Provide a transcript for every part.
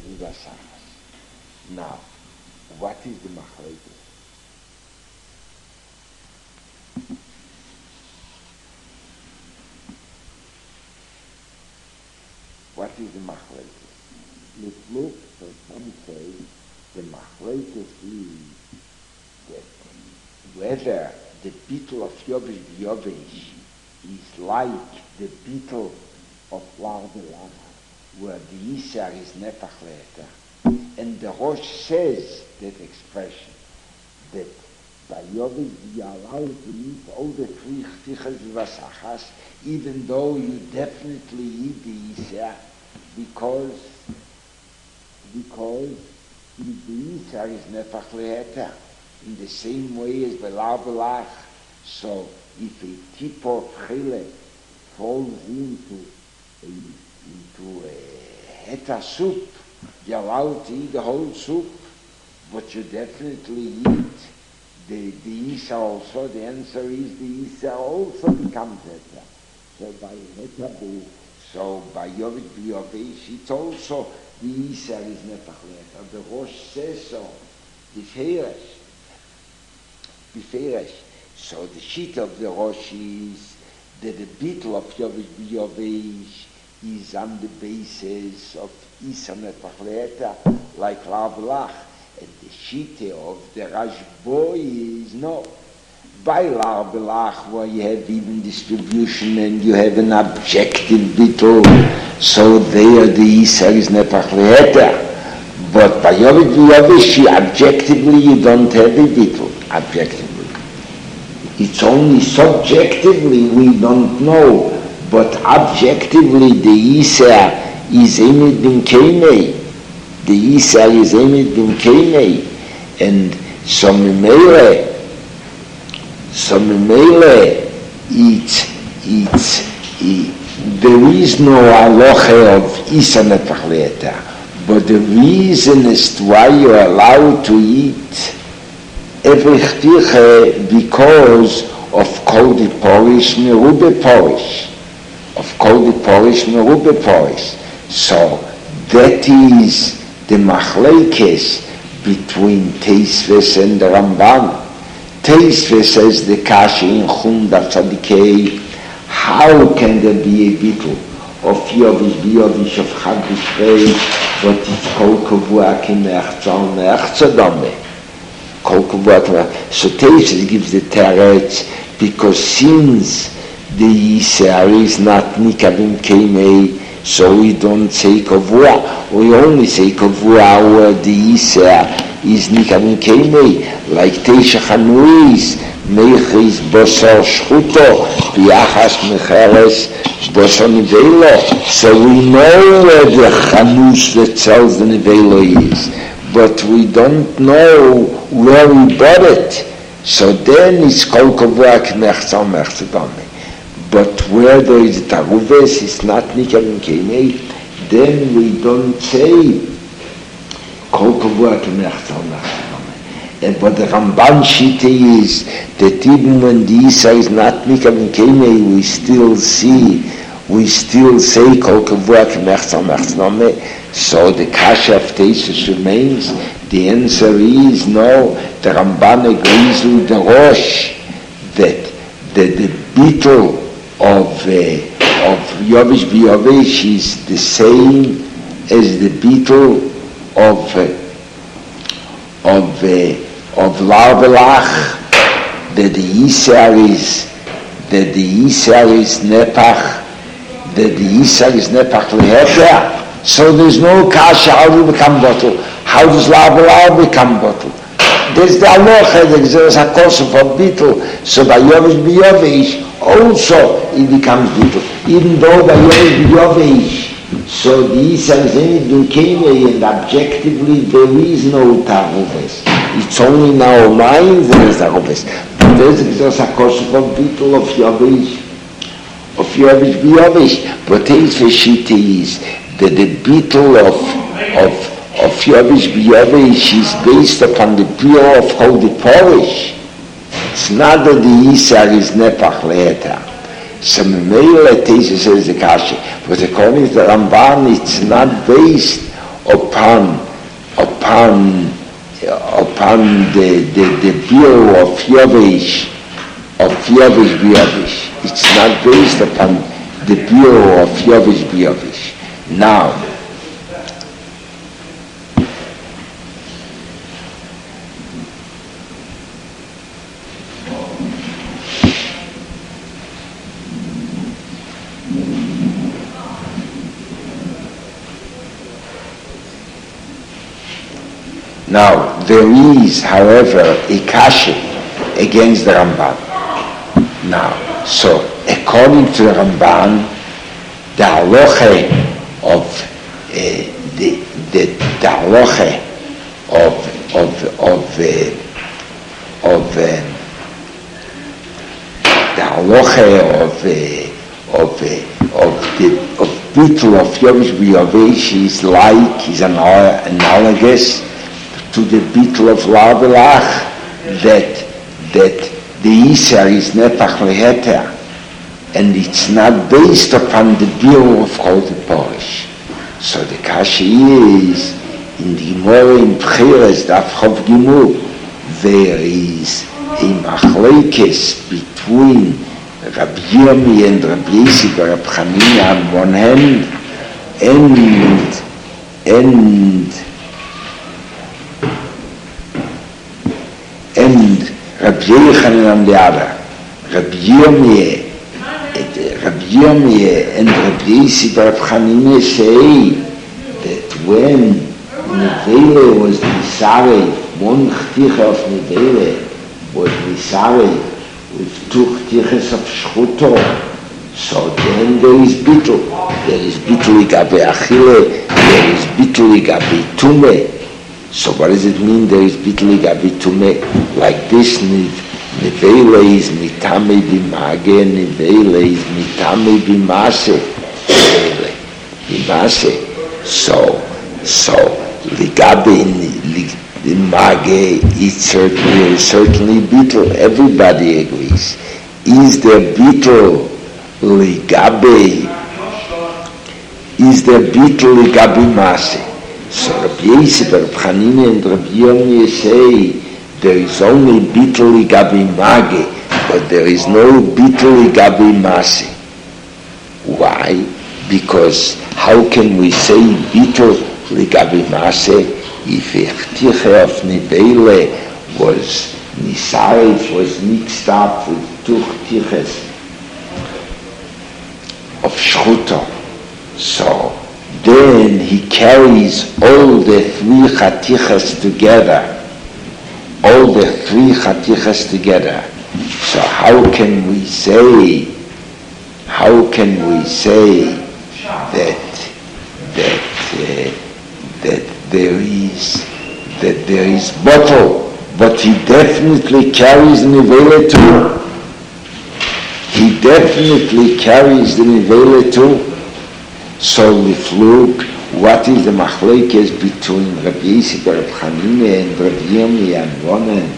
Vivasachas. Now, what is the Machlekes? What is the Machlekes? Let's look, so some say the Machlekes is that whether the bittul of Yovesh B'Yovesh is like the bittul of Lar Belach, where the Isar is Nefach Le'eta, and the Rosh says that expression, that by Yovesh you are allowed to eat all the three Chtichas V'Vasachas, even though you definitely eat the Isar, because the Isar is Nefach Le'eta, in the same way as Belar Belach. So if a tip of chile falls into a heta soup, you're allowed to eat the whole soup, but you definitely eat the Isa also. The answer is the Isa also becomes heta. So by heta, so by Yovesh B'Yovesh, it's also the Isa is Nefach Le'eta. The Rosh says so. The Biferesh. So the sheet of the Rosh is that the bittul of Yovesh B'Yovesh is on the basis of Isa Nefach Le'eta, like Lar Belach, and the sheet of the Rashbo is no. By Lar Belach, where you have even distribution and you have an objective bittul, so there the Isa is Nefach Le'eta. But by Yovesh B'Yovesh, objectively you don't have a bittul. Objectively. It's only subjectively we don't know, but objectively the Isar is Emet bin Keinei. The Isar is Emet bin Keinei. And so Memele, there is no halacha of Isa Nefach Le'eta, but the reason as to why you're allowed to eat every chtiche because of kol the porish merube porish. Of kol the porish merube porish. So that is the machlekes between Teisves and the Ramban. Teisves says the kasha in Chumda Tzadikei, how can there be a bittul of Yovesh B'Yovesh of Chag B'Shrei, but it's kol kavua ki me'achzal me'achzadame. So Teisves gives the teretz, because since the Isar is not Nikavim Keinei, so we don't say kavua, we only say kavua where the Isar is Nikavim Keinei, like Teisha Chanuis, Meichis Bosor Shchuto, Biachas Mecheres Bosor Nivelo. So we know where the Chanus that sells the Nivelo is, but we don't know where we bought it. So then it's kol kavua k'mechzal mechzadame. But where there is taruves, it's not nikavim keinei, then we don't say kol kavua k'mechzal mechzadame. And but the Ramban shita is that even when the Isa is not nikavim keinei, we still say kol kavua k'mechzal mechzadame. So the kasha of Teisves remains. The answer is no. The Ramban agrees with the Rosh that the bittul of Yovesh B'Yovesh is the same as the bittul of Lar Belach. That the Isar is Nepach Le'eta. So there's no kasha, how do you become bottle? How does Lar Belach become bottle? There's the halacha, there's a course of bittul. So by Yovesh B'Yovesh, also it becomes bittul. Even though by Yovesh B'Yovesh, so the Isar is Emet bin Keinei, and objectively there is no taruves. It's only in our minds there is taruves. But there's a course of bittul of Yovesh B'Yovesh. But Teisves shita is that the bittul of Yovesh B'Yovesh is based upon the pure of holy porish. It's not that the Isar is Nepach Le'eta. So Memele Teisves says the kasha, but according to the Ramban, it's not based upon the biur of Yovesh B'Yovesh. It's not based upon the biur of Yovesh B'Yovesh. Now, there is, however, a kasha against the Ramban. Now, so according to the Ramban, the halacha of the halacha of bittul of Yovesh B'Yovesh is analogous to the bittul of La'avelach, that the Isar is nepach leheter, and it's not based upon the biur of Kol Porish. So the kasha is, in the Gemara in Pcheres, Daf Chav Gimel, there is a machlekes between Rabbi Yirmi and Rabbi Yossi bar Rabbi Chanina on one hand, and Rabbi Yochanan on the other. Rabbi Yirmi and Rabbi Yossi bar Rabbi Chanina say that when Nevele was Nisarei, one chticha of Nevele was Nisarei with two chtichas of Shchuto, so then there is bittul. There is bittul igabe achile, there is bittul igabe tume. So what does it mean there is bittul igabe tume? Like this, Nevele is mitame b'mage, Nevele is mitame b'mase. So ligabe the mage is certainly bittul. Everybody agrees. Is there bittul ligabe mase? So Rabbi Yossi bar Rabbi Chanina and Rabbi Yirmi say there is only bittul ligabe mage, but there is no bittul ligabe mase. Why? Because how can we say bittul ligabe mase if Echtiche of Nevele was Nisarif, was mixed up with two Chtiches of Shchuto? So then he carries all the three Chatiches together. So how can we say that there is bottle, but he definitely carries Nevele too. So Lifluk, what is the machlekes between Rabbi Yossi bar Rabbi Chanina and Rabbi Yirmi on one end,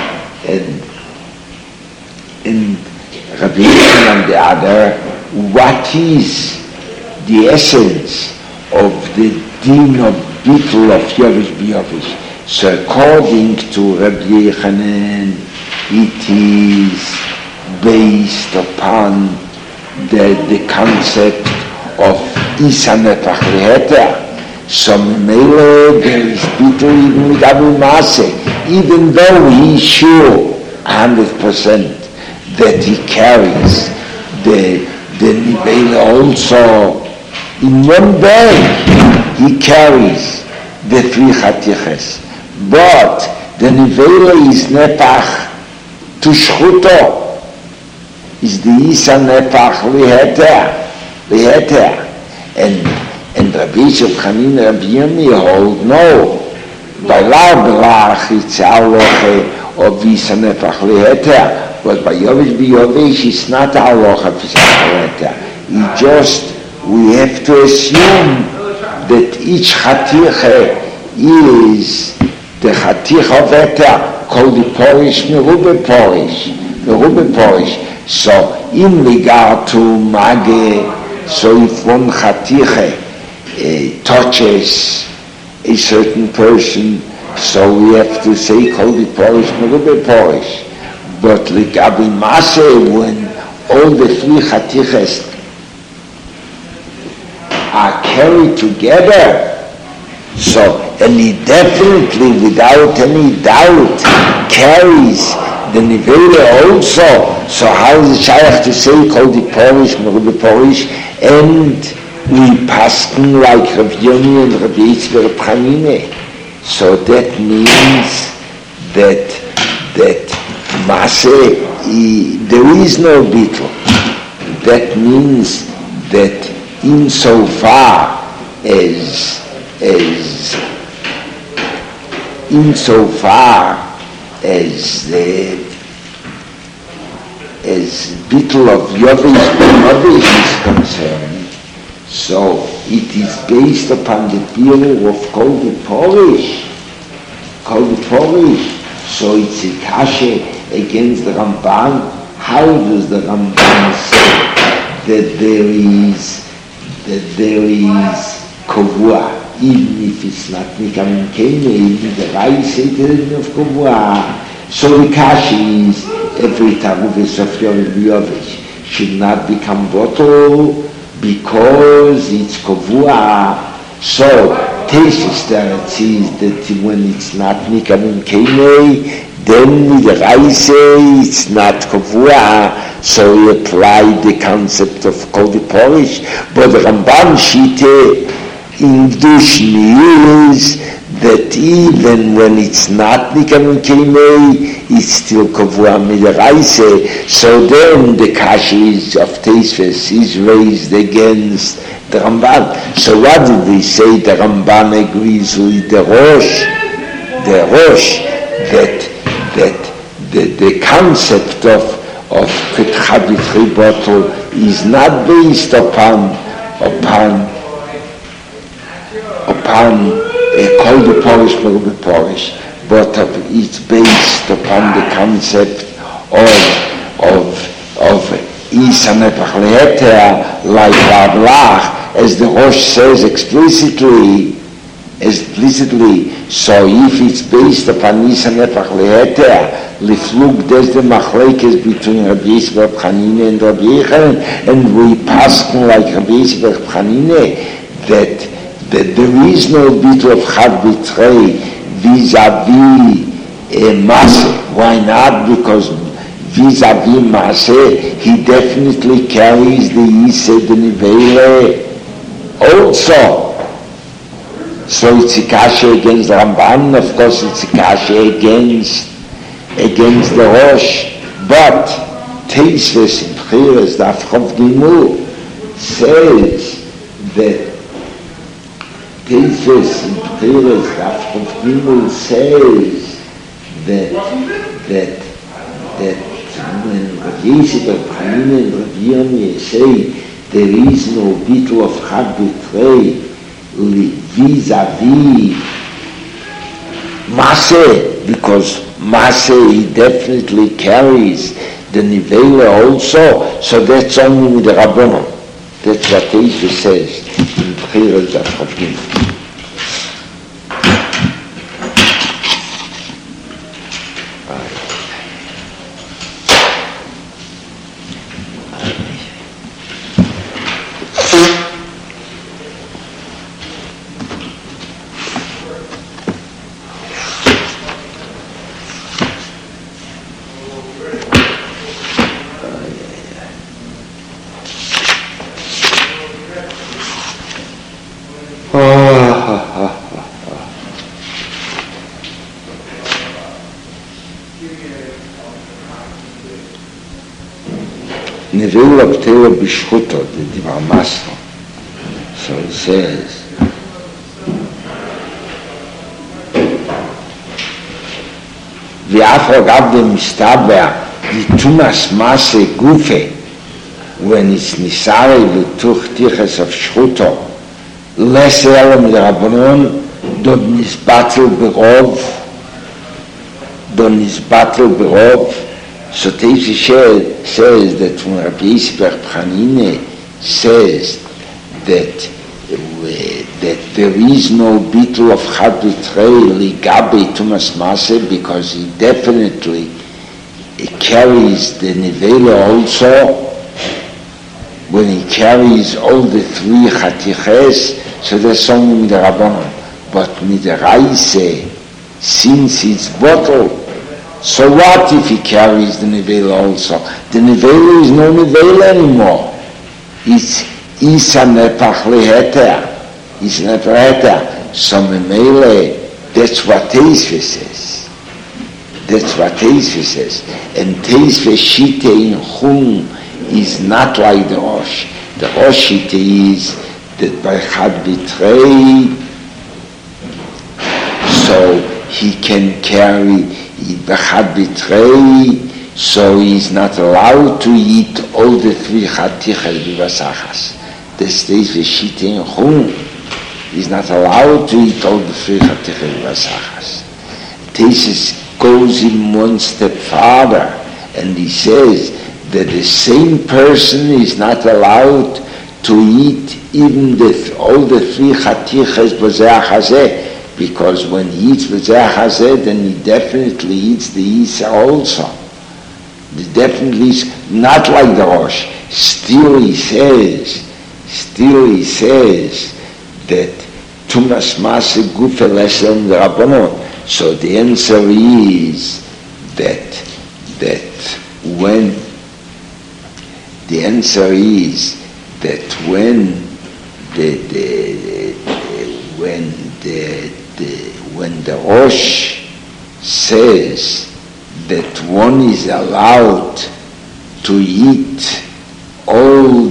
and Rabbi Yossi on the other? What is the essence of the din of bittul of Yovesh B'Yovesh? So according to Rabbi Yochanan, it is based upon the concept of Isa nepach leheter. So Memele there is bittul even ligabe mase, even though he is sure 100% that he carries the Nevele also. In one day he carries the three Chatiches, but the Nevele is nepach to Shchuto, is the Isa nepach leheter, and Rabbi Yossi bar Chanina, Rabbi Yirmi hold no. By La'avelach it's halacha of Isa nepach leheter, but by Yovesh B'Yovesh it's not halacha of Isa leheter. We have to assume that each Chatiche is the Chatiche of Eter, called the Porish, Merube Porish. So in regard to Mage, so if one Chatiche touches a certain person, so we have to say Kol Porish, Merube Porish. But L'Gabi Maseh, when all the three Chatiches are carried together, so, and he definitely, without any doubt, carries the Nivele also. So how is it Shaykh to say Kol Porish, Merube Porish, and we paskin like Rav Yoni and Rav Yitzchak Rav Chanine? So that means that Maseh, there is no bittul. That means that insofar as bittul of Yovesh is concerned, so it is based upon the biur of Kol Porish. So it's a kasha against the Ramban. How does the Ramban say that there is kavua, even if it's not Nikam Kene, even the Rai say there is no kavua? So the kasha is every Taruvis of Yovesh should not become bottle because it's kavua. So Tesis there it says that when it's not Nikam Kene, then the Rai say it's not kavua. So we apply the concept of Kol Porish, but the Ramban Shite in Dushin is that even when it's not Nikam Kene, it's still kavua midaraise. So then the kasha of Teisves is raised against the Ramban. So what did we say? The Ramban agrees with the Rosh that the concept of Ketcha B'Tchei bottle is not based upon Kol Porish, Merube Porish, but it's based upon the concept of Isa Nepach Leheter, like Rav, as the Rosh says explicitly. So if it's based upon Isa Nepach Leheter, Liflug des the Machlekes between Rabbi Yitzchak Rav Chanine and Rabbi Yechanan, and we paskin like Rabbi Yitzchak Rav Chanine, that there is no bittul of Chad B'Tchei vis-a-vis Maseh. Why not? Because vis-a-vis Maseh, he definitely carries the Yiseh, the Nivele also. So it's a kasha against the Ramban, of course it's a kasha against the Rosh. But Teisves in Bchiras Daf Chof Gimel says that Teisves in Bchiras Daf Chof Gimel says that when Rav Yitzchak Rav Chanine and Rav Yoni say there is no bittul of Chad B'Tchei vis-a-vis Maseh, because Maseh he definitely carries the Nivela also, so that's only with the Rabbanon. That's what Teisha says in Bchiras Daf Chof Gimel. Nevela B'Tela B'Shchuto, the Divar Masno. So it says, V'afro Gavde Mistabea, the Tumas Mase Gufe, when it's Nisare L'Tuch Tiches of Shchuto, less Elam L'Rabbanon, Don Nisbatel Berov, so Teisha says that when Rabbi Yitzchak Rav Chanine says that that there is no bittul of chad v'trei ligabe tumas maseh, because he definitely carries the nevela also. When he carries all the three chatiches, so that's only midrabanan. But midaraise, since it's bottled, so what if he carries the nevela also? The nevela is no nevela anymore. It's isa nepach leheter. It's nepach leheter. So memele, that's what Teisve says. That's what Teisve says. And Teisve shite in chum is not like the Rosh. The Rosh shite is that by chad v'trei, so he can carry b'chad v'trei, so he's not allowed to eat all the three chatiches b'vasachas. The stays v'shite in chum. He's not allowed to eat all the three chatiches b'vasachas. Tesis goes in one step farther, and he says that the same person is not allowed to eat even all the three chatiches b'zeh hazeh, because when he eats b'zeh hazeh, then he definitely eats the isa also. He definitely is not like the Rosh. Still he says that tumas maseh gufe lesel d'Rabbanon. So the answer is that when the Rosh says that one is allowed to eat all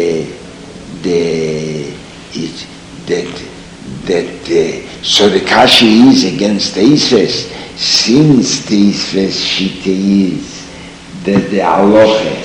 so the kasha is against Teisves, since Teisves shita is that the halacha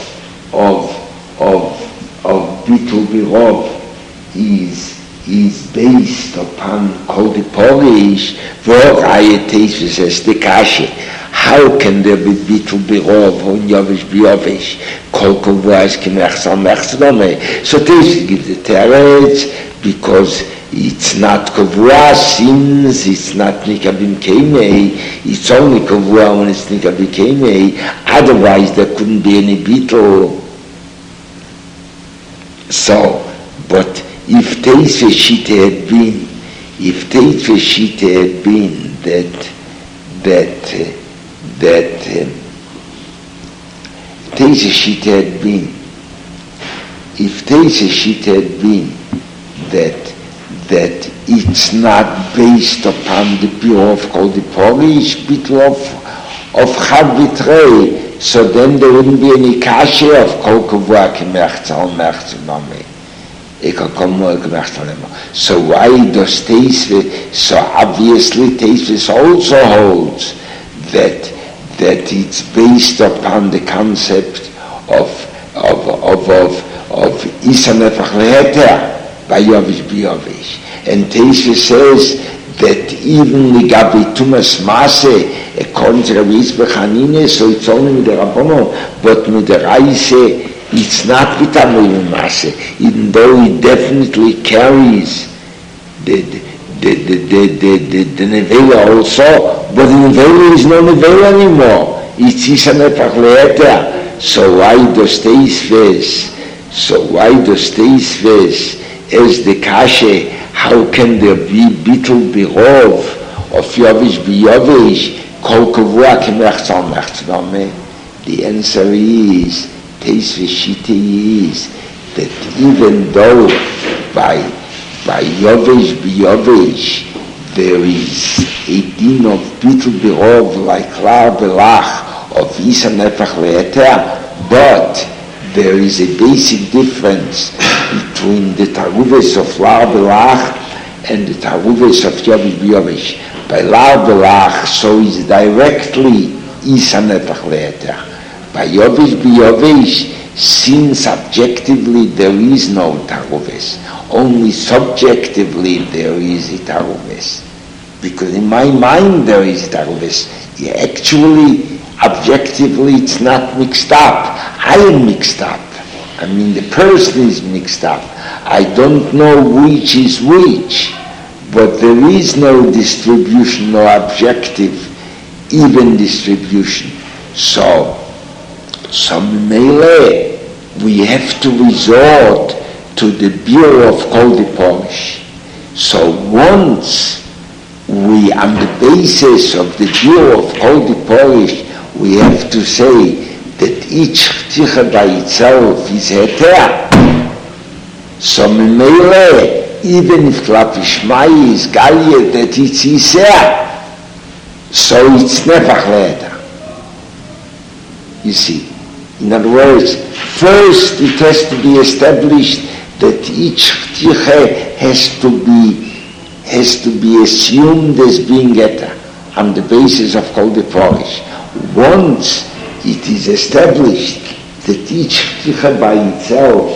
of bitul birov is based upon kol diporish, v'orayet Teisves says the kasha. How can there be bitul birov on yavish biyavish? Kol kovas kimechsal mechsdome. So Teisves gives the teretz because it's not kavua since it's not nikabim keimei. It's only kavua when it's nikabim keimei. Otherwise, there couldn't be any bitul. So, but if Teisve shita had been that it's not based upon the pure of kol diporish, bittul of chad v'trei, so then there wouldn't be any kasha of kol kavua k'mechzal mechzal. So why does Teisve? So obviously Teisve also holds that it's based upon the concept of isa nefach leheter by yavish biyavish. And Teisve says that even ligabi tumas maseh, according to Rabbi Yitzchak Hanine, so it's only with the Rabbanon, but with the Raise, it's not vitamin maseh, even though it definitely carries the nevela also, but the nevela is no nevela anymore. It's isa nefach leheter. So why does Teisve as the kasha, how can there be bitul birov of yavish biyavish kol kavua k'mechzal mechzal? The answer is Teisve shita is that even though by yavish biyavish there is a din of bitul birov like lar belach of isa nefach leheter, but there is a basic difference between the taruves of lar belach and the taruves of yavish biyavish. By lar belach, so is directly isa nefach leheter. By yavish biyavish, since objectively there is no taruves, only subjectively there is a taruves. Because in my mind there is taruves. Actually, objectively it's not mixed up. I am mixed up. I mean, the person is mixed up. I don't know which is which. but there is no distribution, no objective, even distribution. So Mele, we have to resort to the Bureau of Kol Diporish. So once we, on the basis of the Bureau of Kol Diporish, we have to say that each Chticha by itself is heter. So Mele, even if Klapi Shmai is Galia, that it's Isser, so it's Nefach Le'eter. You see. In other words, first it has to be established that each Chticha has to be assumed as being Heter on the basis of Kol Diporish. Once it is established that each Chticha by itself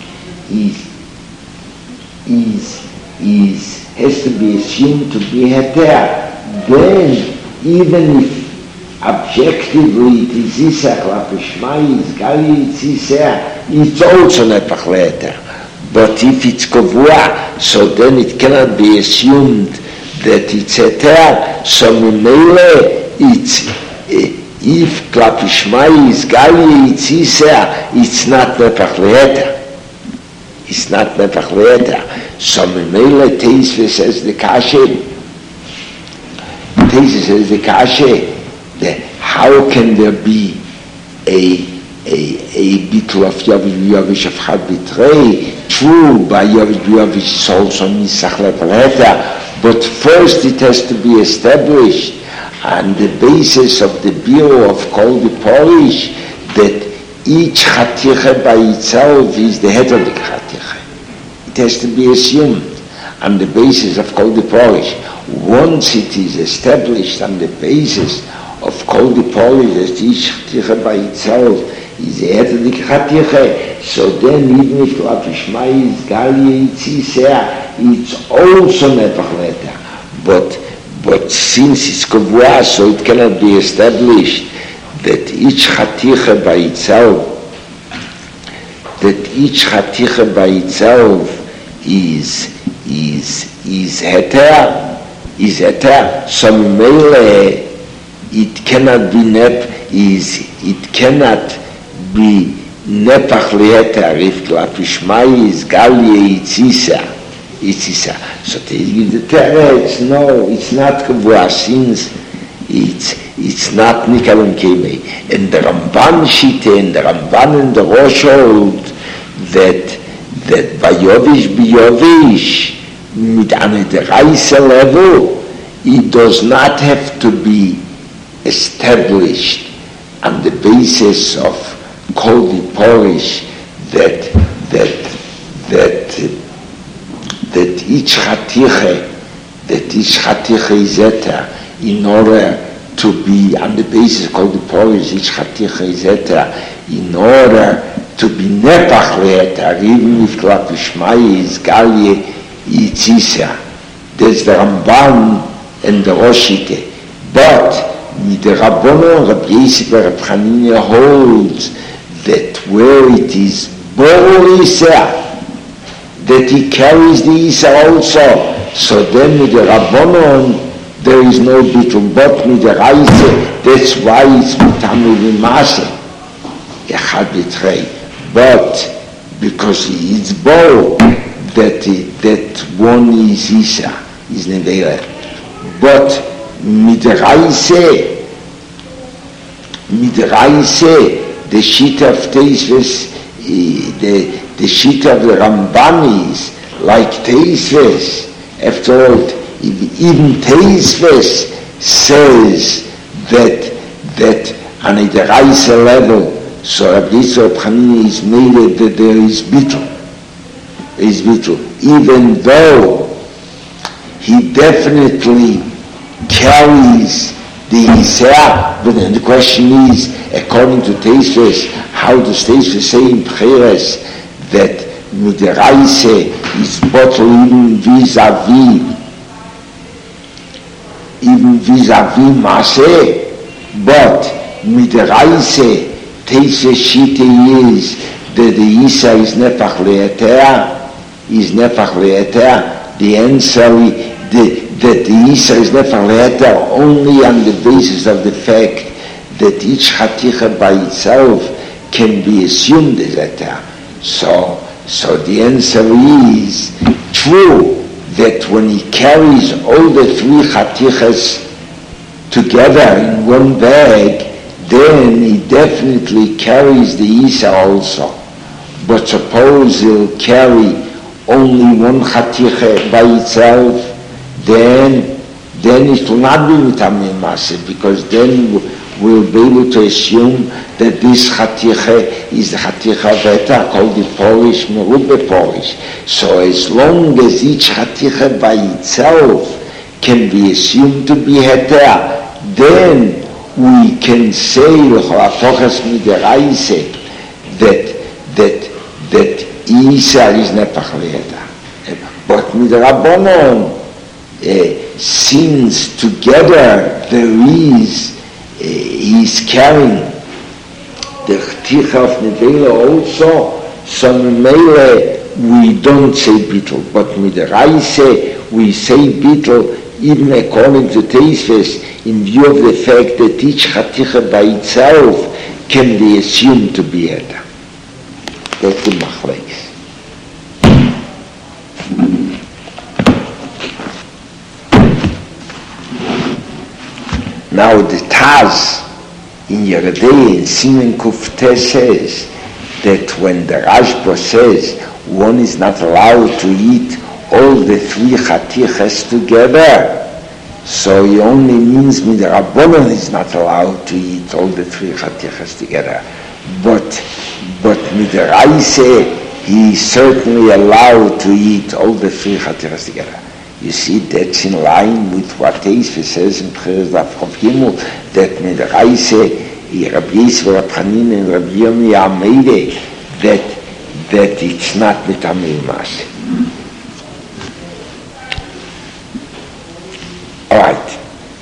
has to be assumed to be Heter, then even if objectively it is Isser, Klapi Shmai is Gali, it's Isser, it's also Nefach Le'eter. But if it's Kavua, so then it cannot be assumed that it's Heter, so Mimele, it's, if Klapi Shmai is Gali, it's Isser, it's not Nefach Le'eter. It's not Nefach Le'eter. So Mimele Teisve says the Kashe. Teisve says the Kashe. How can there be a bittul of Yovish Yovish of Chad Bitrei? True, by Yovish Yovish it's also Nisach Le'eter, but first it has to be established on the basis of the Bureau of Kol Diporish that each Chaticha by itself is the head of the Chaticha. It has to be assumed on the basis of Kol Diporish. Once it is established on the basis of Kol Diporish that each Chaticha by itself is the head of the Chaticha, so then even if Klapi Shmai is Gali, it's Isser, it's also Nefach Le'eter. But since it's Kavua, so it cannot be established that each Chaticha by itself, is Heter, so Mele, it cannot be Nefach Le'eter if Klapi Shmai is Gali, it's Isser. So they give the teretz, no, it's not Kavua, since it's not Nikalon Kemei. And the Ramban Shite, and the Ramban and the Rosh hold that by Yovish, mit an der Reise level, it does not have to be established on the basis of Kol Diporish that each Chaticha is Heter, in order to be on the basis of Kol Diporish, each Chaticha is Heter, in order to be Nefach Le'eter, even if Klapi Shmai is Gali, it's Isser. That's the Ramban and the Rosh Shite. But with the Rabbonon, Rabbi Yosef Reb Chanina holds that where it is Borur Isser, that he carries the Isser also. So then with the Rabbonon, there is no bittul, but with the Reise, that's why it's Mitamu V'Maseh, Echad B'Trei. But because he eats Bo, that one is Isser, is Nevela. But mit Reise, the sheet of Teisves, the sheet of the Ramban is like Teisves. After all, even Teisves says that on a Reise level, so Rabbi Yisrael Chanina is made that there is bittul. Even though he definitely carries the Isser, but then the question is, according to Teisves, how does Teisves say in Pcheres that with the Reise is bottled even vis-a-vis Maseh, but with the Reise, Teisves Shite is that the Isser is Nefach Le'eter, the answer that the Isa is Nefesh only on the basis of the fact that each Chaticha by itself can be assumed as Heter. So the answer is true that when he carries all the three Chatichas together in one bag, then he definitely carries the Isa also. But suppose he'll carry only one Chaticha by itself, then it will not be Mitamei Maseh, because then we'll be able to assume that this Chaticha is the Chaticha of Heter, called the Polish, Merube Polish. So as long as each Chaticha by itself can be assumed to be Heter, then we can say that Isa is Nefesh Heter. But Midrabanon, since together there is, he's carrying the Chaticha of Nevela also, so Mele we don't say Bittul, but Midraise we say Bittul, even according to Teisves, in view of the fact that each Chaticha by itself can be assumed to be Heter. That's the Machlekes. Now the Taz in Yeridei in Simen Kufte says that when the Rashba says one is not allowed to eat all the three Chatichas together, so he only means Midrabanan is not allowed to eat all the three Chatichas together. But Midraise, he is certainly allowed to eat all the three Chatichas together. You see, that's in line with what Teisve says in Pcheres Daf Chav Gimel, that Midraise, Rabbi Yisrael, Rabbi Chanin, and Rabbi Yirmiyah Ameire, that it's not Mitamei Maseh. All right.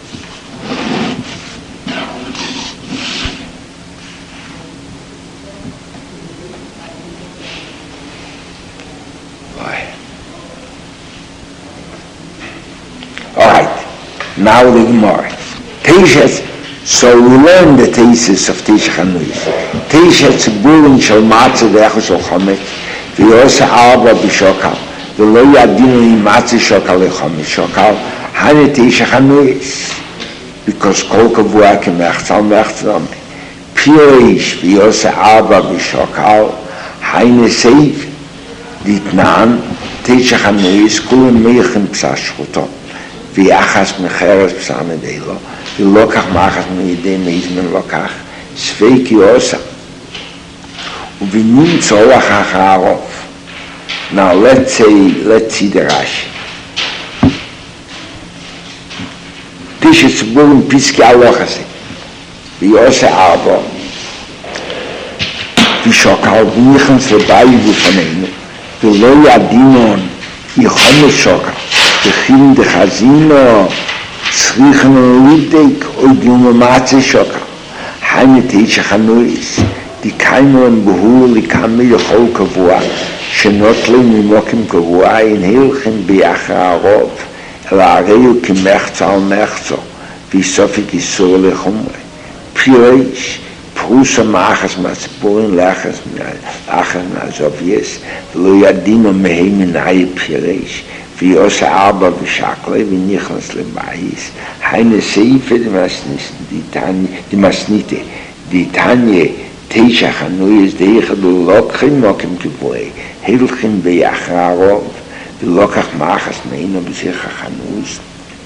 Now the Gemara. Teishes, so we learn the thesis of Teisha Chanuyis. Teishes Tziburin Shal Matzah Ve'echos Shal Chomet V'yosa Arba B'Shokal V'lo Yadinu Im Matzah Shokal Lechomet Shokal Hane Teisha Chanuyis, because Kol Kavua K'mechtzal Mechtzal Pirish V'yosa Arba B'Shokal Hane Seif Ditnan Teisha Chanuyis Kulim Meichim Psa Shchuto ויחס מחרס פסע מדילו, ולוקח מחס מידי מיזמן לוקח, ספק יוסה, ובנמצא אחר הרוב. Now let's see the Rashi. תשצבורן פיסקי הלוך הזה, ויוסה ארבו, ושוקל וניכנס לבית בפנינו, ולא ידינון יכון לשוקל. Bechin de Chazino Tzrichen Lidik Oidum Matzah Shokal Haine Teisha Chanuyis Di Kaimu and Behur Likami Yechol Kavua Shenotli Mimokim Kavua In Hilchen Biachar Arov El Areu Ki Mechza Al Mechzo Visofik Isur Lechumre Pireish Prusa Machas Matzipurin Lachas Nazovies V'lo Yadino Mehei Minayi Pireish ויעשה ארבע ושקלה ונכנס לבייס, היינה סעיפה דמסניתה, דיתניה תשע חנויס דייחד ולוקחים מוקים כבואי, הלכים ביחרוב, ולוקח מחס מעינו בשיח החנויס.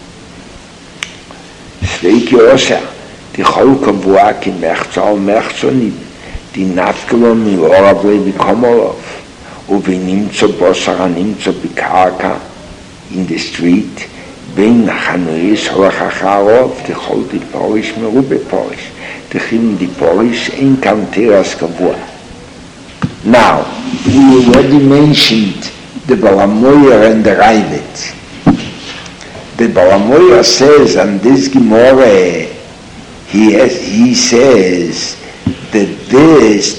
סביק יעשה, תכל כבואה כמחצה ומחצה דינתקלו מאורב לי בקומולוב, ובנמצא בוסר הנמצא בקרקע, in the street, בין החנויס הולכחרוב, תכל דיפוריש מרובה פוריש. תכין דיפוריש אין כאן תרס קבוע. Now, we already mentioned the Balamoyer and the Raivet. The Balamoyer says, and this Gemara, he says that this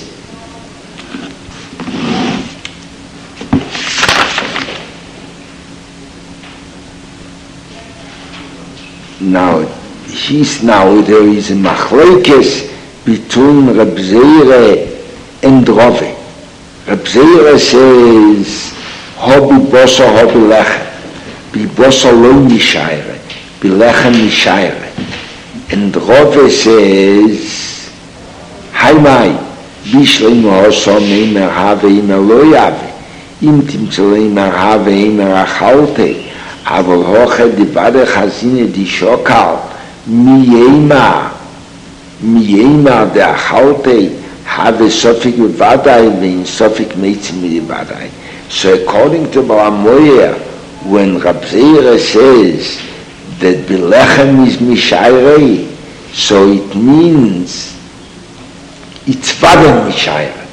now there is a machlokes between Reb Zeira and Rove. Reb Zeira says, Hobi bosa hobi lechem, bi bosa lo mishayre, bi lechem mishayre. And Rove says, Haimai, bishleim hoso meimer have imer lo yave, im timtzeleimer have imer achalte, אבל הוכר דיבדה חזינה די שוקל מיימה דאכלתי have סופק בוודאי ואין סופק מצים בוודאי. So according to Balamoya, when Reb Zeira says that Bilechem is Mishayrei, so it means it's Vadai Mishayrei.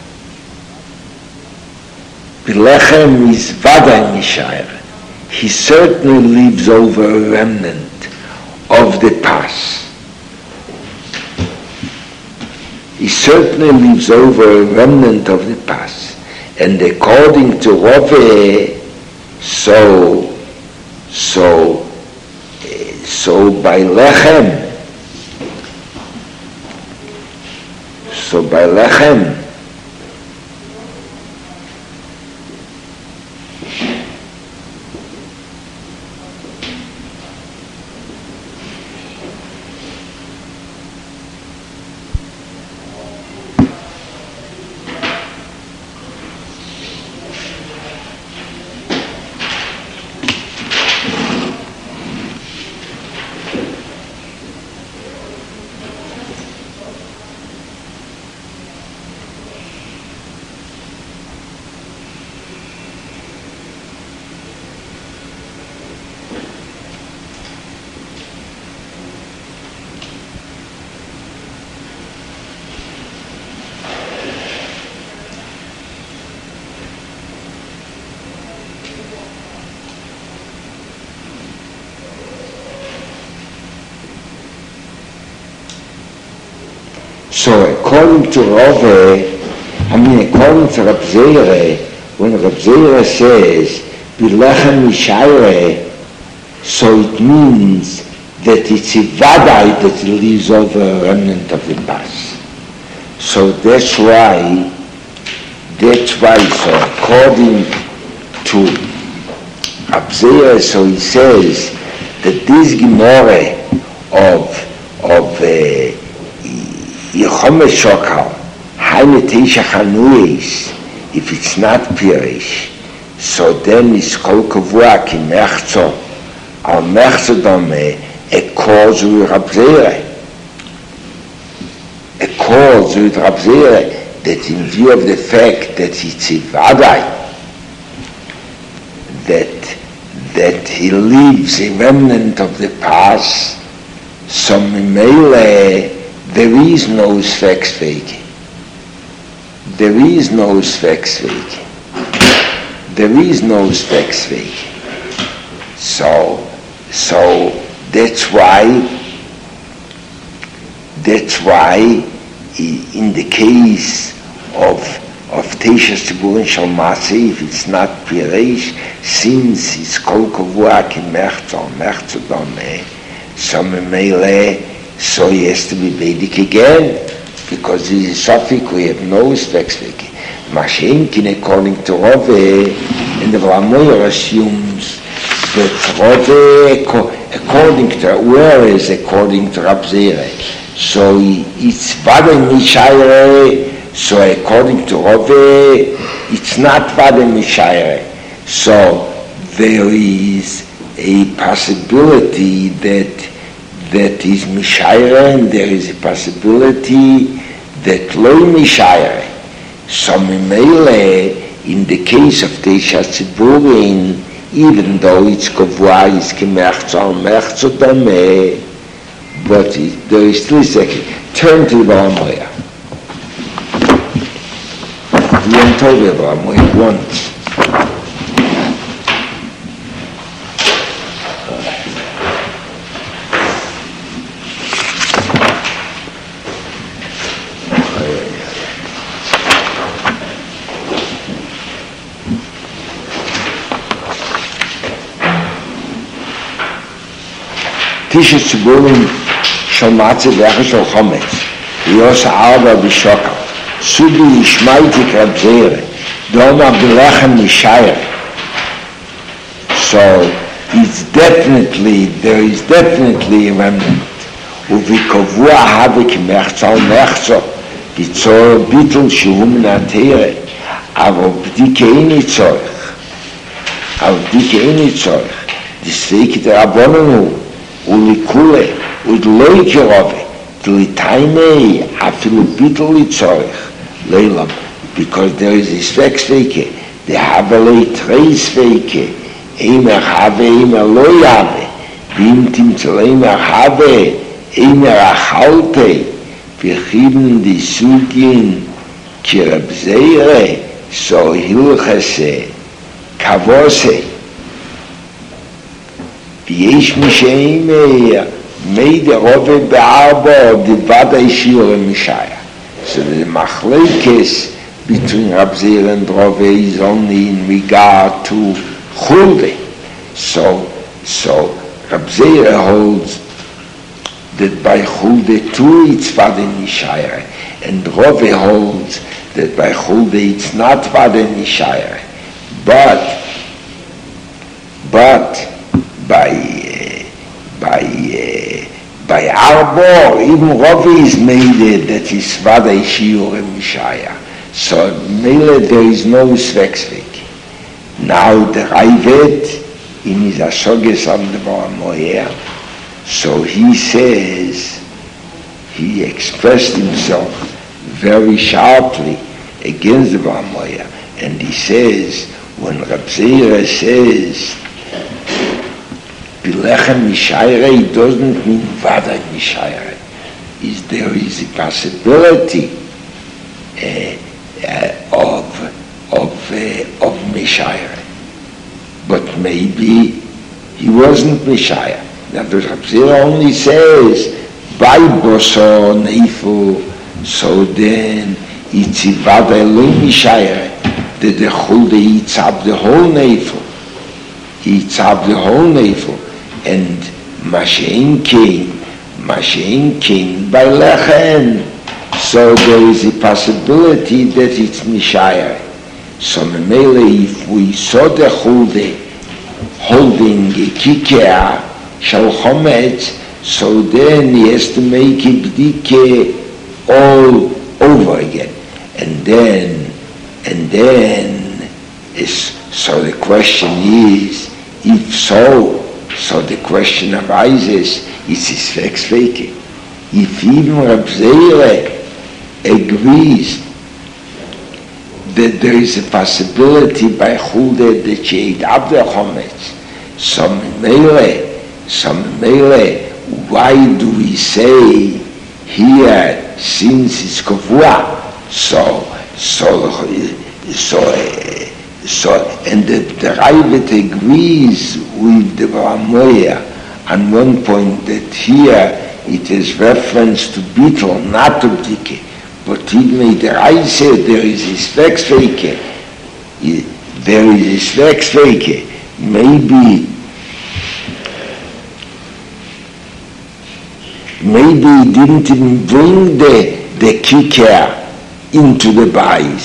Bilechem is Vadai Mishayrei. He certainly leaves over a remnant of the past. He certainly leaves over a remnant of the past. And according to Rove, so by Lechem, so according to Rove, according to Reb Zeira, when Reb Zeira says, Bilechem Mishayre, so it means that it's a Vadai that leaves over a remnant of the past. So that's why, so according to Reb Zeira, so he says that this Gemara of Yechome Shokal, Haine Teisha Chanuyes, if it's not Pirish, so then it's Kol Kavua Ki Mechzo, Al Mechzo Dome, a cause with Reb Zeira. A cause with Reb Zeira, that in view of the fact that it's a Vadai, that he leaves a remnant of the past, so Mimele, there is no Svexveki. There is no Svexveki. There is no Svexveki. So that's why in the case of Teishas Tiburin Shalmasi, if it's not Pireish, since it's Kol Kavua Ki Mechzo Dome, so Memele, so he has to be Vedic again, because this is Sophic, we have no Svexveki. Mashenkin, according to Rove, and the Vlamoyer assumes that Rove, according to, whereas according to Reb Zeira, so it's Vadai Mishayre, so according to Rove, it's not Vadai Mishayre. So there is a possibility that is Mishayre, and there is a possibility that Lo Mishayre. So Mimele, in the case of Teishas Tiburin, even though it's Kavua, it's Mechzo Dome, but there is still a second. Turn to the Balamoya. We haven't told you about Balamoya once. Tisha Tziburim Shal Matzah Ve'echad Shal Chometz V'yos Arba B'Shokal Subi Yishmaitik Rab Zeira Doma B'Lechem Mishayre. So there is definitely a remnant. Uvikovua Havik Mechza Mechza Bitzor Bitul Shehu Min HaTeirah Avo B'dike Eini Tzorich Disveik Der Rabonanu Ulikule Udloi Kirove Dlitainei Afilu Bitul Tzorich Leilam, because there is this Vexveike the Havelei Treisveike Eimer Have Eimer Lo Yave Vim Timtzel Eimer Have Eimer Achalte V'chibn di Sugin Ki Rab Zeira So Hilchase Kavose V'yesh Misheimer Meid Rove Be'arba Divada Ishir Mishaya. So the Machlekes between Rab Zeira and Rove is only in regard to Chulde. So Rab Zeira holds that by Chulde too it's Vada Nishayre, and Rove holds that by Chulde it's not Vada Nishayre, but by Arbo, even Rove is made that is Vada Ishiur and Mishaya. So Mele there is no Svexvik. Now the Raivet in his Ashoges on the Moyer, so he says, he expressed himself very sharply against the Moyer, and he says, when Rab Zeira says Bilechem Mishayre, it doesn't mean Vada Mishayre. There is a possibility of Mishayre, but maybe he wasn't Mishayre. Now the Rab Zeira only says by Boso Neifu, so then it's Vada Eloi Mishayre, that the Chulde eats up the whole Neifu. And Mashein King by Lechen. So there is a possibility that it's Mishayre. So Memele, if we saw the Chulde holding a Kikea Shal Chometz, so then he has to make it Bdike all over again. And then so the question is, if so the question arises, is his Vexveike? If even Rab Zeira agrees that there is a possibility by Chulde that she ate up the Chometz, some Mele, why do we say here, since it's Kavua, and the Raivet agrees with the Ramoya on one point that here it is reference to Bittul, not to Bdike, but even the Rai said there is this Vexveike. Maybe he didn't even bring the Kikar into the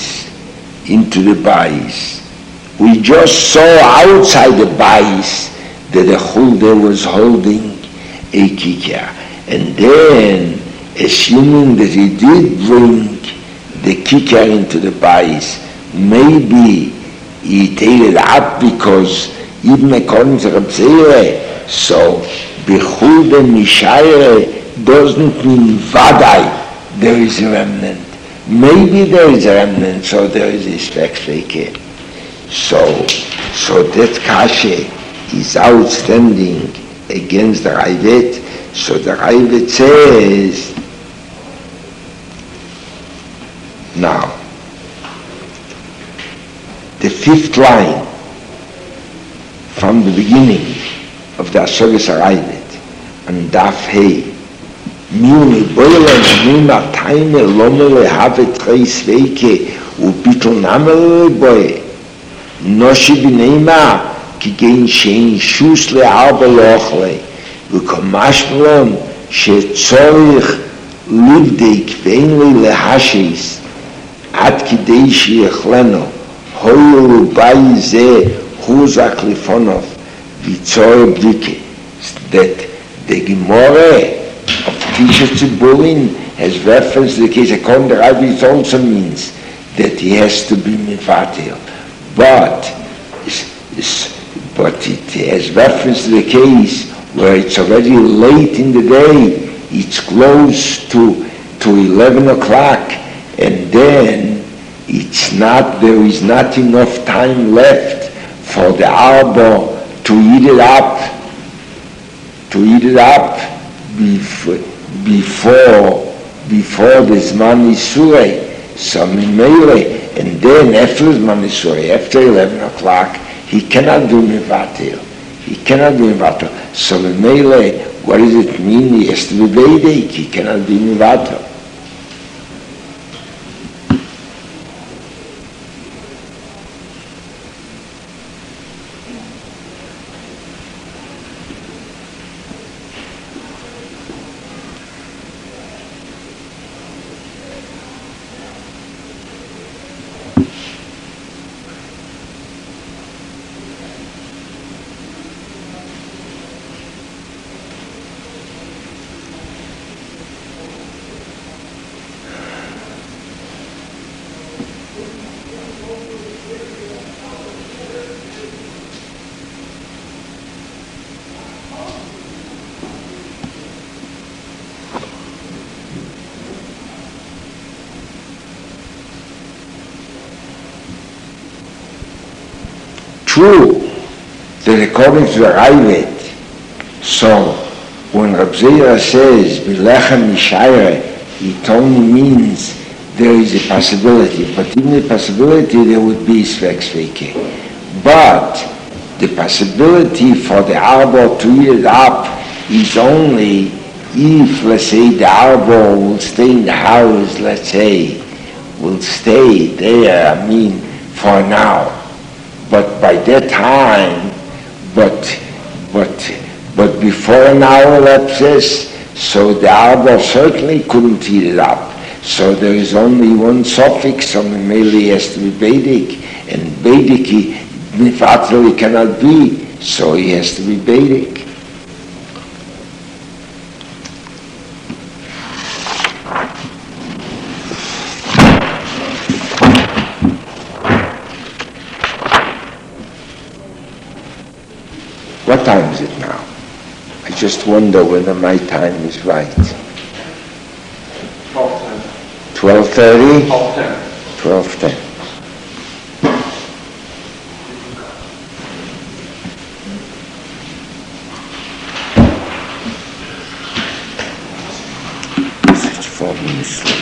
Bais. We just saw outside the Bais that the Chulde was holding a Kikar. And then, assuming that he did bring the Kikar into the Bais, maybe he ate it up because even according to Rab Zeira, so Bechulde Mishayre doesn't mean Vadai, there is a remnant. Maybe there is a remnant, so there is a Vexveike. So that Kashe is outstanding against the Raivet. So the Raivet says, now, the fifth line from the beginning of the Ashoges Raivet, and Daf Hei, Miuni Boilan Nuna Taime Lomele Havet Reisveike Ubitul Namele Boy Noshi Bineima Kigein Shein Shus Le Arba Lochle וכמשמלון שצורך לבדק ואין לי להשיס עד כדי שיכלנו הויל ובי זה חוזק לפונוב ויצור בדיקה. That the Gemara of Tisha Tzibulin has reference to the case according to Rabbi, it also means that he has to be Mevatel. But it has reference to the case where it's already late in the day, it's close to 11 o'clock, and then there is not enough time left for the arbor to eat it up before the Zman Isurei. So Mimele, and then after Zman Isurei, after 11 o'clock, he cannot do Mevatel. So Mimele, what does it mean? He has to be Vedic, he cannot be Mevatel. True that according to the Ravid, so when Reb Zera says Bilechem Mishayre, it only means there is a possibility, but in the possibility there would be Svek. But the possibility for the arbor to eat it up is only if, let's say, the arbor will stay in the house, let's say, will stay there, for now. But by that time, but before an hour lapses, so the arbor certainly couldn't eat it up. So there is only one suffix, so Mimele has to be Vedic, and Vedic Mevatel cannot be, so he has to be Vedic. What time is it now? I just wonder whether my time is right. 12:30? 12:10. It's 4 minutes late.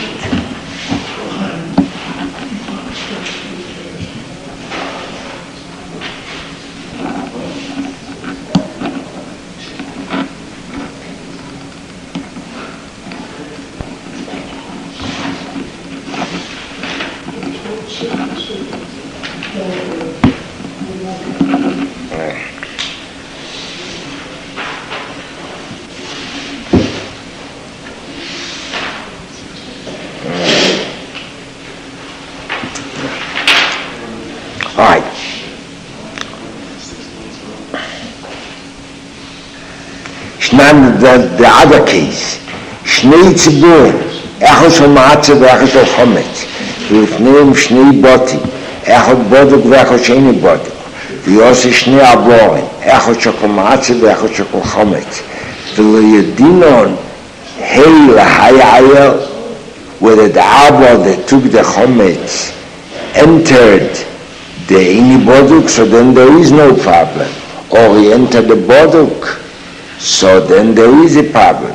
The other case, Shnei Tzibur, Echad Shel Matzah v'Echad Shel Chometz, v'lifneim Shnei Botim, Echad Boduk v'Echad Sheini Boduk, v'yoseh Shnei Aborim, Echad Shel Matzah v'Echad Shel Chometz, v'loyedinon Hei Lahayayel, whether the Abba that took the Chometz entered the Ini Boduk, so then there is no problem, or he entered the Boduk, so then there is a problem.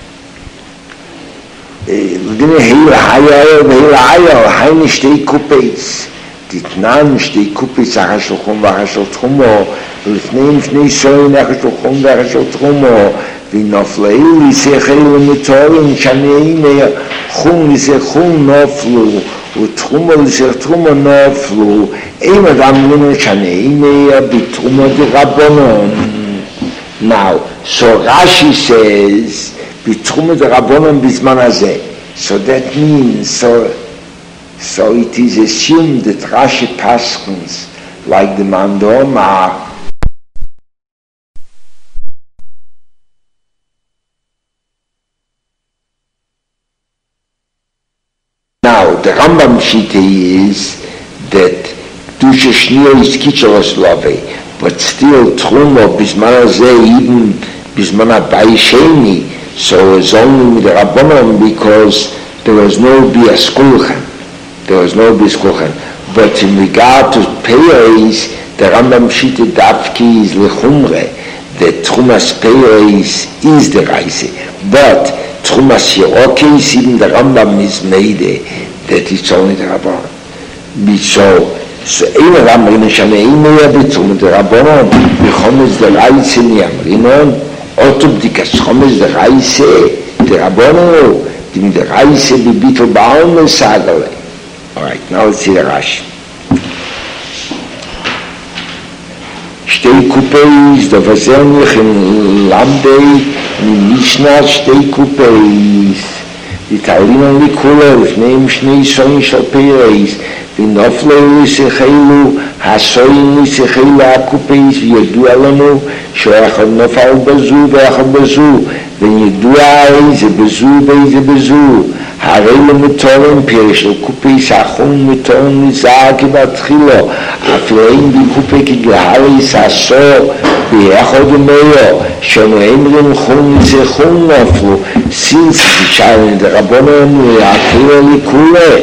Heine stei Kupets, Titnan stei Kupets, Achashel Chum v'Achashel Tchumo, V'lifneim Shnei Soin, Achashel Chum v'Achashel Tchumo, V'noflei L'sechel L'mitorin, Shaneine Chum L'sech Chum Noflu, U'Tchumo L'sech Tchumo Noflu, Ein Adam Lino Shaneine B'Tchumo D'Rabbonon, Now, so Rashi says, B'tchum d'Rabbanan b'zman hazeh. So that means, so it is assumed that Rashi paskins, like the Mandoma. Now, the Rambam Shita is that Dusha Shnir is Kitchelos Love, but still Trumo Bisman Hazeh, even Bisman HaBai Sheni, so it's only with the Rabbanon because there was no Bias Kulchan. But in regard to Peiris, the Rambam Shita Davki is Lechumre, that Trumas Peiris is the Reise. But Trumas Yerokis, even the Rambam is made that it's only the Rabbanon. So ein Rambam Shana Imea B'Trumas the Rabbanon, B'Chomes the Reise Niamrinon, Otobdikas Chomes the Reise, the Rabbanon, the Reise B'Bitl Baum and Sagale. All right, now let's see the Rashi. Shtei Kupeis, the Vazelnich in Lamdei, in Mishnah Shtei Kupeis. The Tailin Likula, with name Shnei Son Shal Peiris, the Nofle Lisechelu, Hasoin Lisechelu Akupeis, Yedu Alamu, Shoachad Nofal Bazu, Veachad Bazu, then Yedu Ai, Ze Bazu, הרי למתורם פרש לקופי סחון מתורם נזעה כבתחילו אפילו אין בקופי כגלהרי סעשו ביחד ומאו שנועים רמחון נזכון נפלו סינס בישארן דרבונם להקריאו לכולה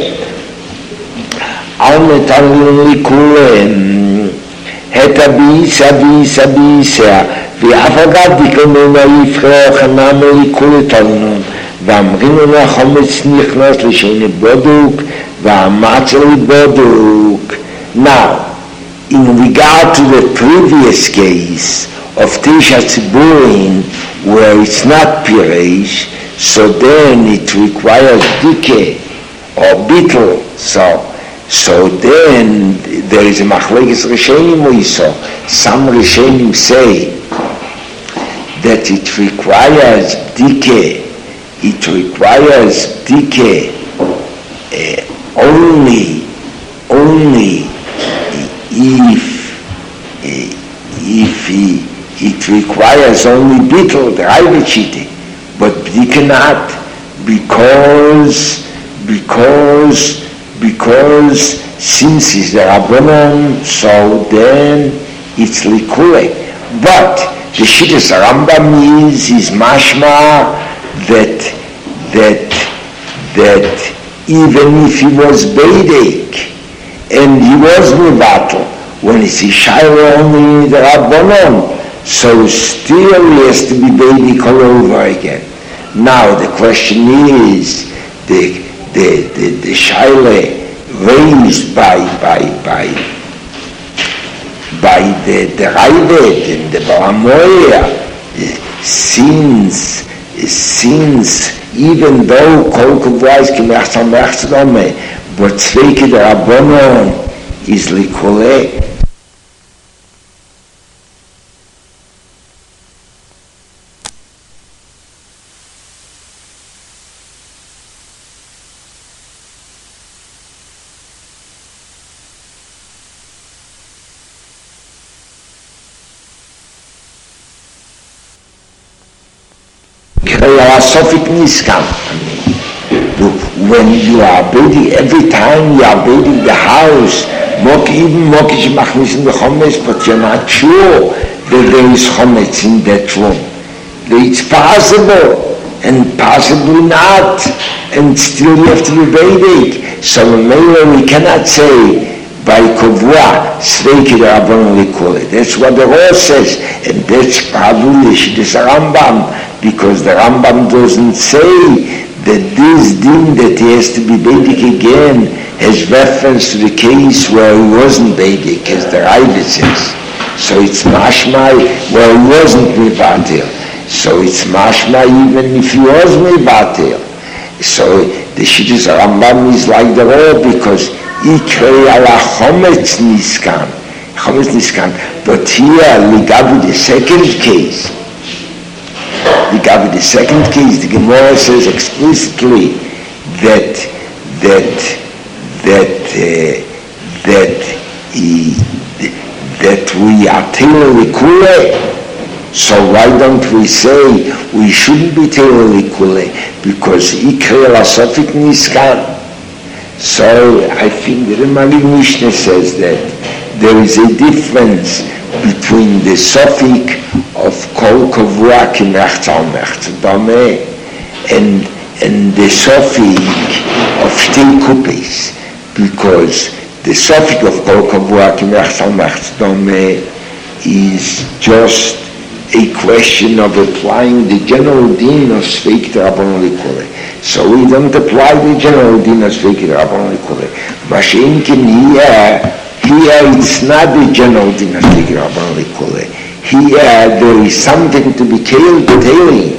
על נתרלו לכולה הטה ביסה ואף אגב דיקלנו יפרח נאמר לכולה תלנון ואמרינו לחומץ נכנס לשני בודוק והמצל בודוק. Now, in regard to the previous case of Tisha Tziburin, where it's not Pireish, so then it requires Dike or Bittel. So then there is a Machlekes Rishonim also. Some Rishonim say that it requires Dike. It requires Dike only if it requires only Bittel, the Ayvachite, but Dike not, because since it's the Rabbanon, so then it's Likule. But the Shittas Rambam is mashma that even if he was Beidek and he was Mevatel, when it's Ishayra only in the Rabbanon, so still he has to be Beidek all over again. Now the question is, the Shaila raised by the Raivet and the Baramoya, since even though Kol Kuvrais Kimachtam Rachtzadome, but Tzveike the Rabbanon is Likole. Sofik Niskam. When you are building, every time you are building the house, even Mokish Machnis in the Chometz, but you're not sure that there is Chometz in that room. It's possible, and possibly not, and still you have to be Vedic. So we cannot say by Kovua, Sveiki the Rabbanon Likule. That's what the Rosh says, and that's probably the Rambam, because the Rambam doesn't say that this din that he has to be Vedic again has reference to the case where he wasn't Vedic, as the Raivet says. So it's mashma where he wasn't Mevatel. So it's mashma even if he was Mevatel. So the Shittas Rambam is like the Roh, because Ikrei ala Chometz Niskan. But here, Ligabu, the second case, The second case, the Gemara says explicitly that we are Teila Likule. So why don't we say we shouldn't be Teila Likule? Because Ikre La Sofik Niskan. So I think the Maggid Mishneh says that there is a difference between the Sofik of Kol Kavua Kimach Tzalmech Tzadameh and the Sofik of Shtei Kupes, because the Sofik of Kol Kavua Kimach Tzalmech Tzadameh is just a question of applying the general din of Sveik Rabbanon Likule. So we don't apply the general din of Sveik Rabbanon Likule. Mashenkin here it's not the general din of Sveik Rabbanon Likule. Here there is something to be tailing.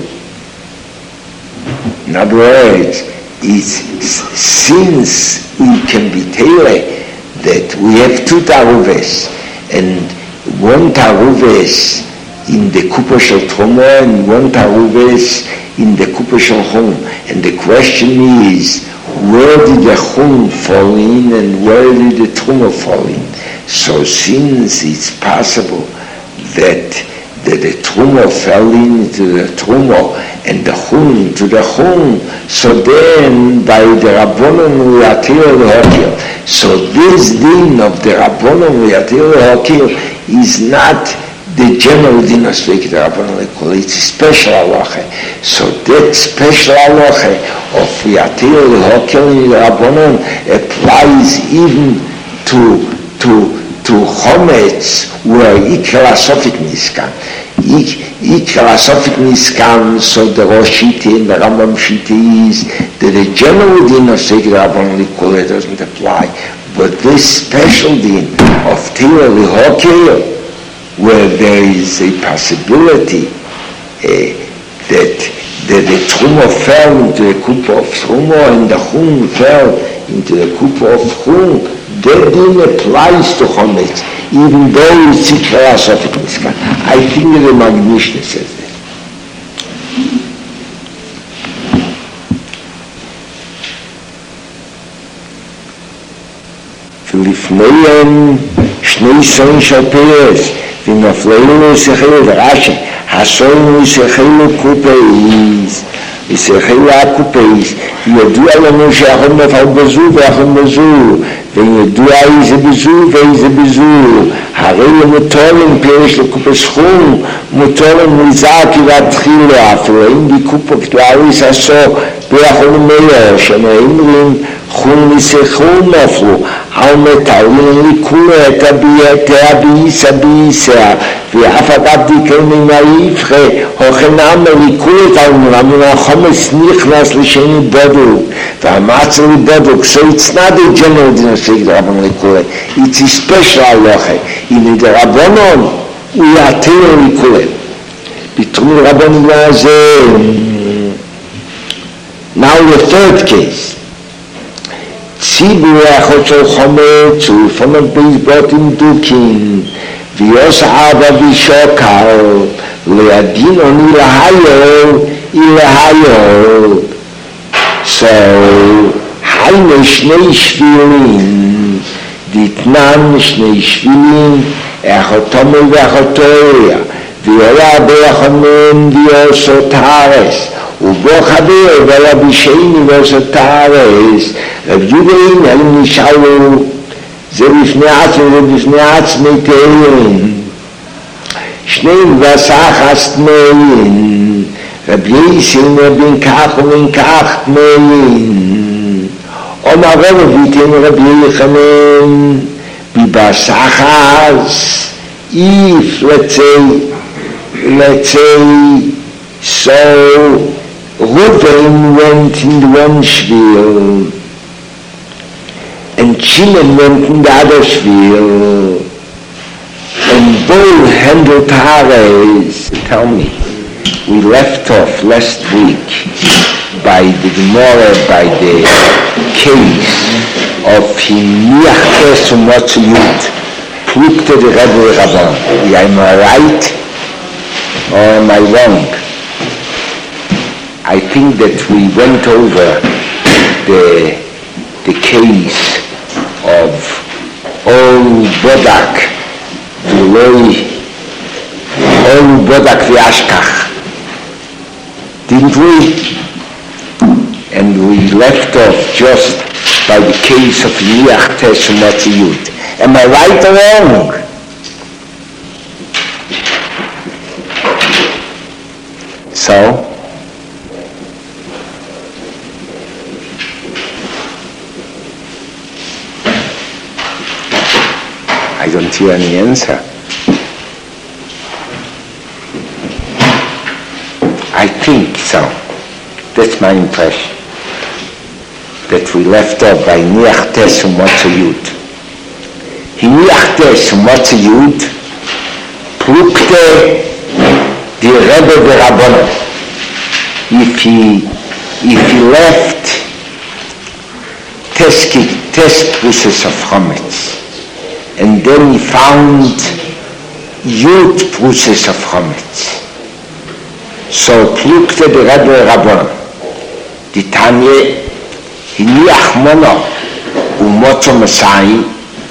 In other words, it's since we can be tailing that we have two taruves, and one taruves in the Kupa Shel Truma and one taruves in the Kupa Shel Chum. And the question is, where did the Chum fall in and where did the Truma fall in? So since it's possible that the Truma fell into the Truma and the Chum into the Chum, so then by the Rabbanon we are Teila L'Hakil. So this din of the Rabbanon we are Teila L'Hakil is not the general din of Sveik Rabbanon Likule, it's a special halacha. So that special halacha of Yatir L'Hakil in Rabbanon applies even to Chometz, where Ikra Sofik Niskan. Ikra Sofik Niskan, so the Rosh Shita and the Rambam Shita is that the general din of Sveik Rabbanon Likule doesn't apply, but this special din of Teila L'Hakil, where there is a possibility that the Truma fell into the Kupa of Truma and the Chum fell into the Kupa of Chum, that din applies to Chometz, even though it's Ikra Sofik Niskan. I think that the Maggid Mishneh says that. ולפניהם שני סון של פרס, ונפלנו שחילו דרשם, הסון שחילו קופייס, ושחילו הקופייס, ידוע לנו שאנחנו נפל בזו ואנחנו בזו, וידוע איזה בזו ואיזה בזו, הרי מותרים פרש לקופס חום, מותרים לזעקי והתחילו, אפילו אם בקופה כתואריס עשו, ואנחנו מאיר, שנאמרים, חום וסחום נפלו, על מטלים לכולה את הביסה ביסה, ואף אגב דיקר מן היפחה, הוכנם לכולה את העולם, החומץ נכנס לשני בודוק, והמצל לבודוק, so it's not a general din of Sveik Rabbanon Likule, it's a special halacha. In the Rabbanon, we are Teila Likule. Between Rabbanon הזה, now the third case, ציבור אחד של חומץ ולפעמים בזבוטים דוקים ויוס אבא ושוקר לידין עוני להיור so היינו שני שבילים דתנן שני שבילים אחד תומר ואחד תוריה ויולה ביחנן ויוסו תארס ובו חבר ולבי שני ויוסו תארס רב יהודין הם נשאלו זה בפני עצמי תהיין שניהם ועסך תמהיין רב יסין בין כך ובין כך תמהיין אומר רב ויתן רב יחנן בבסך if let's say so Reuven went in one shvil and Shimon went in the other shvil and both handled Tares. Tell me, we left off last week by the Gemara, by the case of Himiach Kesumotziyut Plukte the Rebbe Rabban. Am I right or am I wrong? I think that we went over the case of Ol Bodak V'Ashkach, didn't we? And we left off just by the case of Niach Tes Umotzi Yud. Am I right or wrong? So, I don't hear any answer. I think so. That's my impression. That we left off by Niach Tes Umotzi Yud. Niach Tes Umotzi Yud plukte the Rebbe V'Rabbanan. If he left test pruses of Chometz, and then he found Yud pruses of Chometz, so plukte the Rebbe V'Rabbanan. The Tanya, Hiniach Mono Umotzo Masai,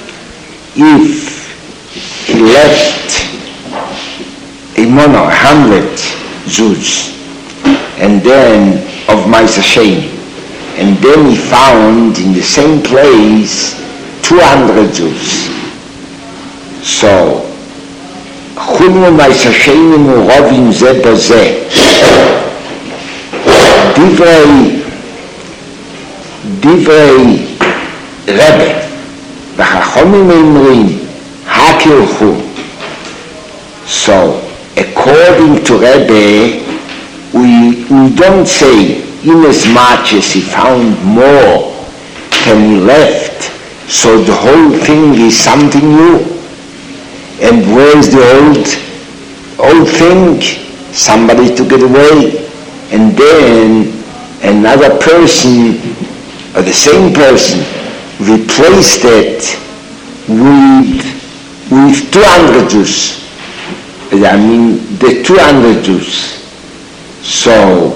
if he left a mono, 100 Zuz, and then of Ma'aser Sheni, and then he found in the same place 200 Zuz. So, Chunu Ma'aser Sheni Murovim Ze Boze. Divrei Rebbe, V'Chachomim Eimrim, Hakilchu. So, according to Rebbe, we don't say, inasmuch as he found more than he left, so the whole thing is something new. And where's the old thing? Somebody took it away. And then another person, or the same person, replaced it with 200 Jews. I mean, the 200 Jews. So,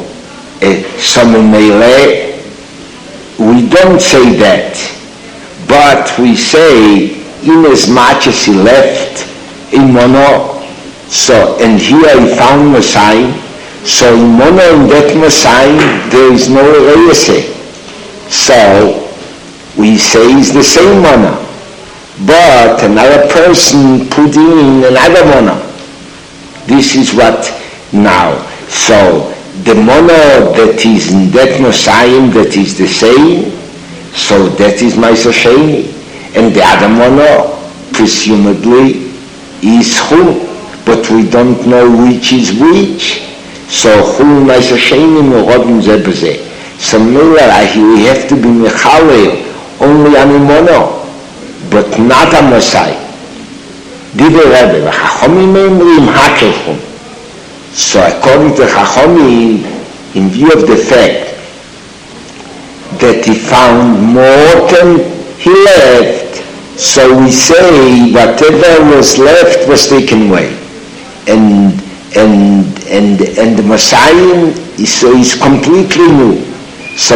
Mele, we don't say that, but we say, inasmuch as he left in mono, so, and here he found Messiah, so in mono, in that Messiah, there is no Reyese. So, we say it's the same mono, but another person put in another mono. This is what now. So the mono that is in that Messiah that is the same, so that is Ma'aser Sheni, and the other mono presumably is Chum, but we don't know which is which. So Chum Ma'aser Sheni Murovim Ze B'Ze. So we have to be mechalel only on a mono, but not a Messiah. Divrei Rebbe, Chachomim Eimrim Hakelchum. So according to Chachomim, in view of the fact that he found more than he left, so we say whatever was left was taken away, and the Messiah is completely new. So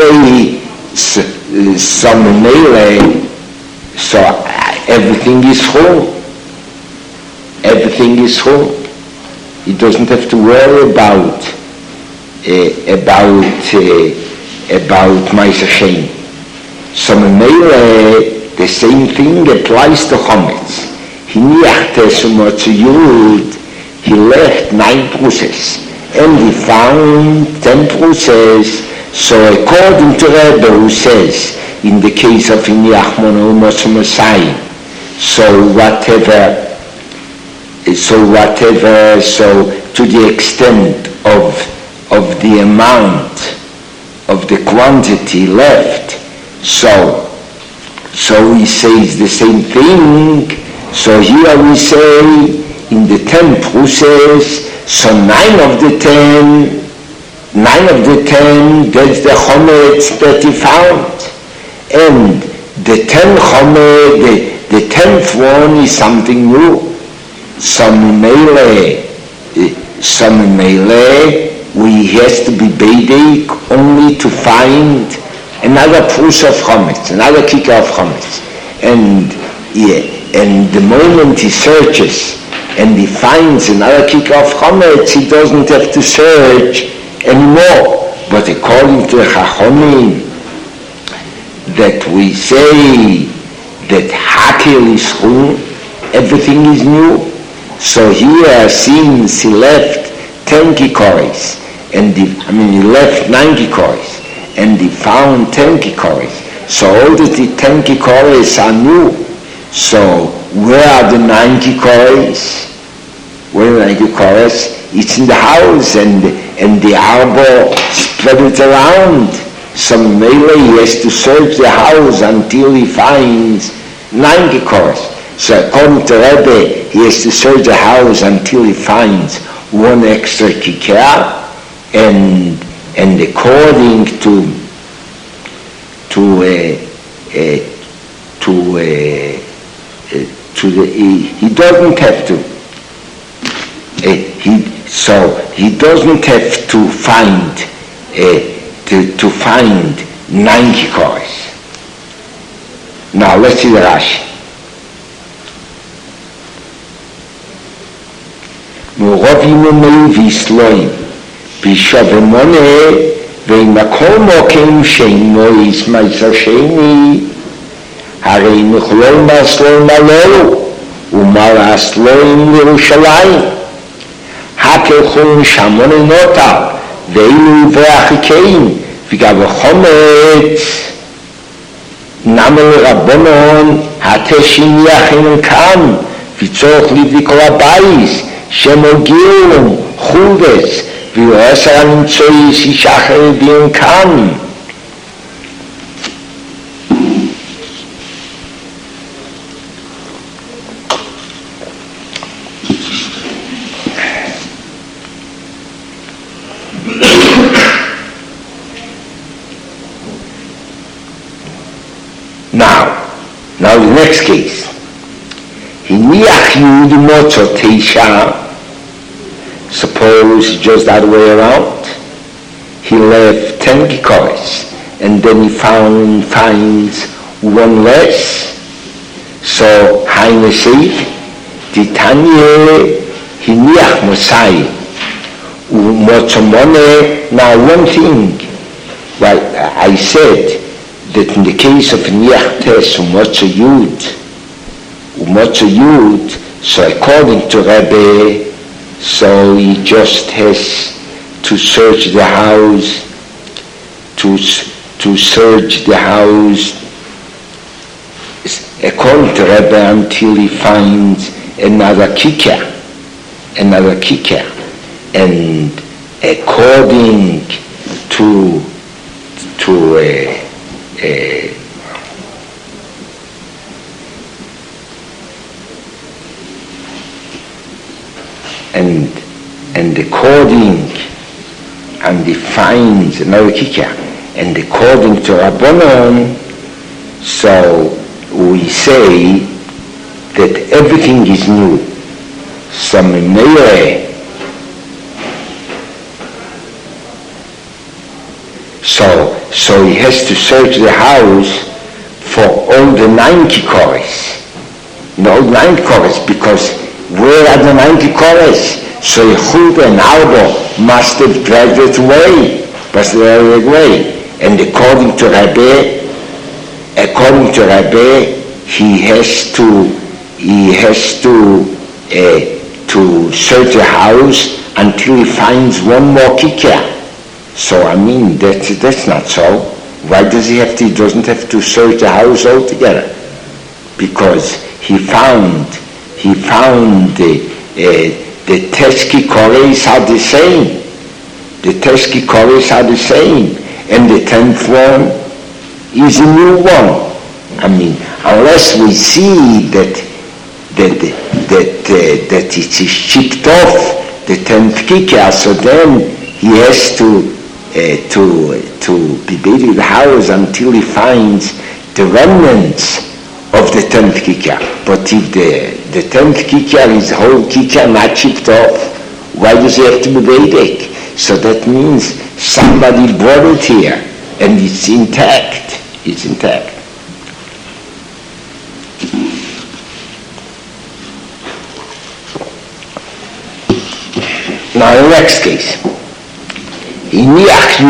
everything is whole. Everything is whole. He doesn't have to worry about Ma'aser Sheni. So the same thing applies to Chometz. Hiniach Tes Umotzi Yud, he left 9 pruses, and he found 10 pruses. So according to Rebbe, who says in the case of Hiniach Mono Umotzi Messiah, so to the extent of the amount of the quantity left, so he says the same thing. So here we say in the 10 pruses, so 9 of the 10, that's the chometz that he found, and the 10 chometz, the 10th one is something new. Some mele, he has to be Beidek only to find another prus of chametz, another kikar of chametz. And the moment he searches and he finds another kikar of chametz, he doesn't have to search anymore. But according to the Chachomim, that we say that Hakil is chum, everything is new. So here, since he left 10 kikoris, he left 9 kikoris, and he found 10 kikoris. So all the 10 kikoris are new. So where are the 9 kikoris? Where are the 9 kikoris? It's in the house, and the arbor spread it around. So maybe he has to search the house until he finds 9 kikoris. So according to Rebbe, he has to search the house until he finds 1 extra kikar, and according to he doesn't have to. He doesn't have to find 9 kikoris. Now let's see the Rashi. מרוב ימומי ויסלוים בישוב מונה ומכל מוקים שאינו ישמעיסר שני הרי נכלול מהסלוים הללו ומהסלוים לירושלים הכלכון שמונה נוטה ואילו ואחיקאים וגם החומץ נמל רבונון התשין יחינן כאן וצורך לבדי כל הבייס שמוגיעו חובץ ויועסר הנמצואי שישחר בין כאן. Now the next case. הניח יהודי מוצא 9, suppose just that way around, he left 10 kikoris, and then he finds 1 less. So Haine said, Titanye hiniach mosai umotzomone. Now one thing, well, I said that in the case of hiniach tes umotzoyud, so according to Rebbe, so he just has to search the house, to search the house, according to Rebbe, until he finds another kikar. And according to and according, and he finds another kikar, and according to Rabbanon, so we say that everything is new. So so he has to search the house for all the 9 kikoris. No, 9 kikoris, because where are the 9 kikoris? So Yehud and Arbo must have dragged it away. And according to Rabbi, he has to search the house until he finds 1 more kikar. So that's not so. Why does he doesn't have to search the house altogether? Because he found the Teski Kores are the same. The Teski Kores are the same. And the 10th one is a new one. Unless we see that it is chipped off, the 10th kikar, so then he has to be buried in the house until he finds the remnants of the 10th kikar. But if the 10th kikar is whole kikar, not chipped off, why does he have to be buried? So that means somebody brought it here, and it's intact. It's intact. Now the next case. He left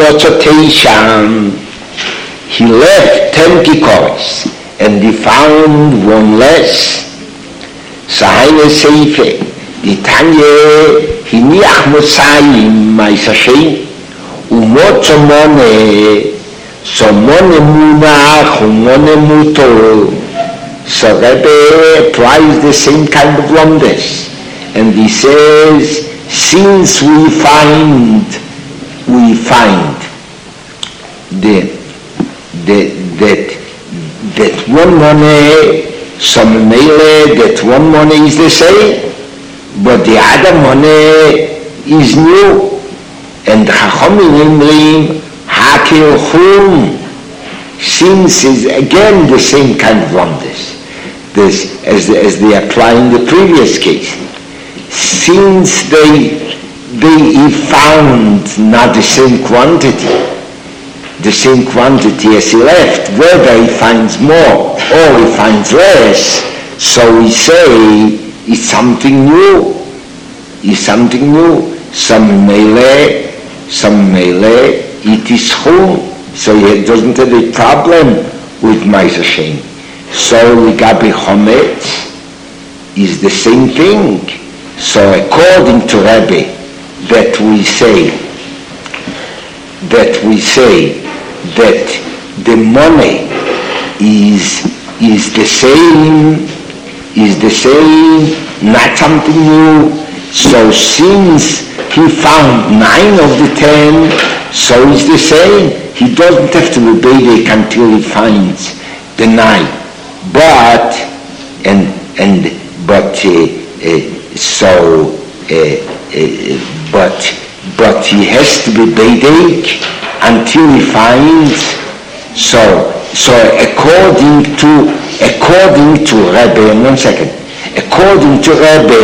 10 kikoris, and he found one less. Sahine Seife, the Tanya, he niach Mosayim, Maisashin, Umotsamone, Somone Munach, Umone Muto. So Rebbe applies the same kind of lumdis, and he says, since we find that one money, some mele, that one money is the same, but the other money is new. And Chachamim Imrim Hakil Chum, since is again the same kind of lumdis, as they apply in the previous case. Since they found not the same quantity as he left, whether he finds more or he finds less, so we say it's something new. Some mele, it is chum, so he doesn't have a problem with Ma'aser Sheni. So Ligabi Chometz is the same thing. So according to Rebbe, that we say that the money is the same, not something new. So since he found 9 of the 10, so it's the same. He doesn't have to be beidik until he finds the 9. But he has to be beidik until he finds. So according to Rebbe, according to Rebbe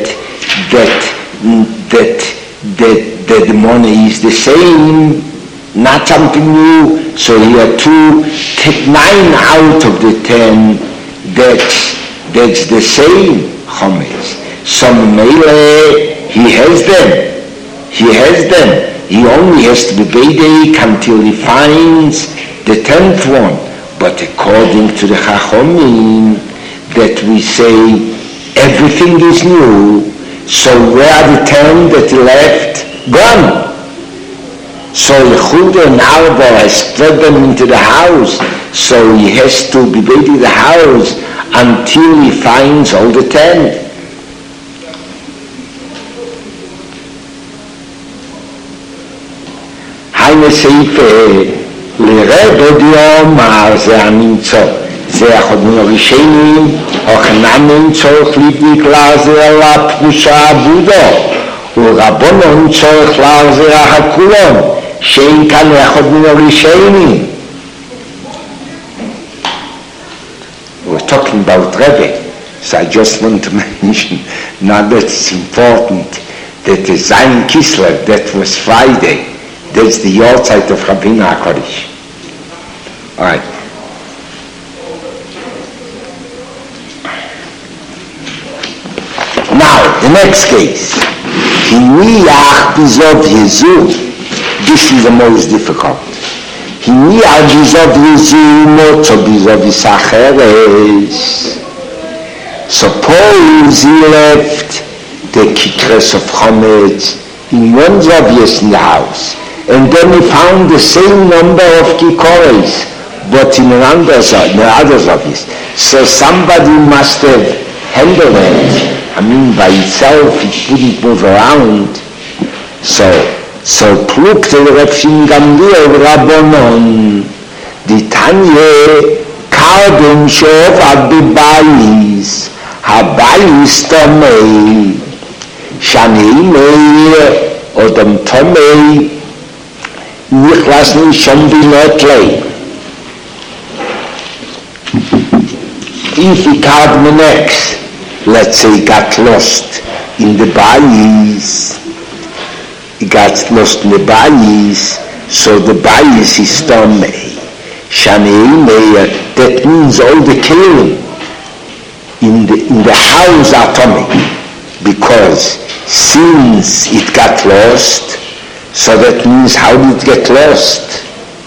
that the money is the same, not something new. So he had to take 9 out of the 10. That's the same chometz. Some mele, he has them. He only has to be beidik until he finds the 10th one. But according to the Chachamim, that we say everything is new, so where are the 10 that he left? Gone. So Yehuda and Arba has spread them into the house, so he has to be beidik the house until he finds all the 10. Haine Seife, לרבד יאמר זה הנמצא, זה החודמים הראשונים, אוכנם צורך לבדיק לעזר לפרושה עבודו, ורבונון צורך לעזר הכולון, שאין כאן החודמים הראשונים. We're talking about Rebbe, so I just want to mention, now that it's important, that the Zayin Kislev, that was Friday, that's the yahrzeit of Rabbeinu HaKodesh. All right. Now, the next case. Hiniach bizov Yezu. This is the most difficult. Hiniach bizov Yezu moto bizov Isacheres. Suppose he left the kikres of chometz in one zavias in the house, and then he found the same number of kikores, but in another zavias. So somebody must have handled it. I mean, by itself, it wouldn't move around. So plukte Reb Shimon Gamliel Rabbanon, the Tanya kardon shovad bebayis, habayis tomei, shanei meir, odom tomei, nichlasni shom binotlei. If he card let's say got lost in the bayis, he got lost in the bayis, so the bayis is Tomei. Shanei, that means all the kelim in the house are Tomei, because since it got lost, so that means how did it get lost?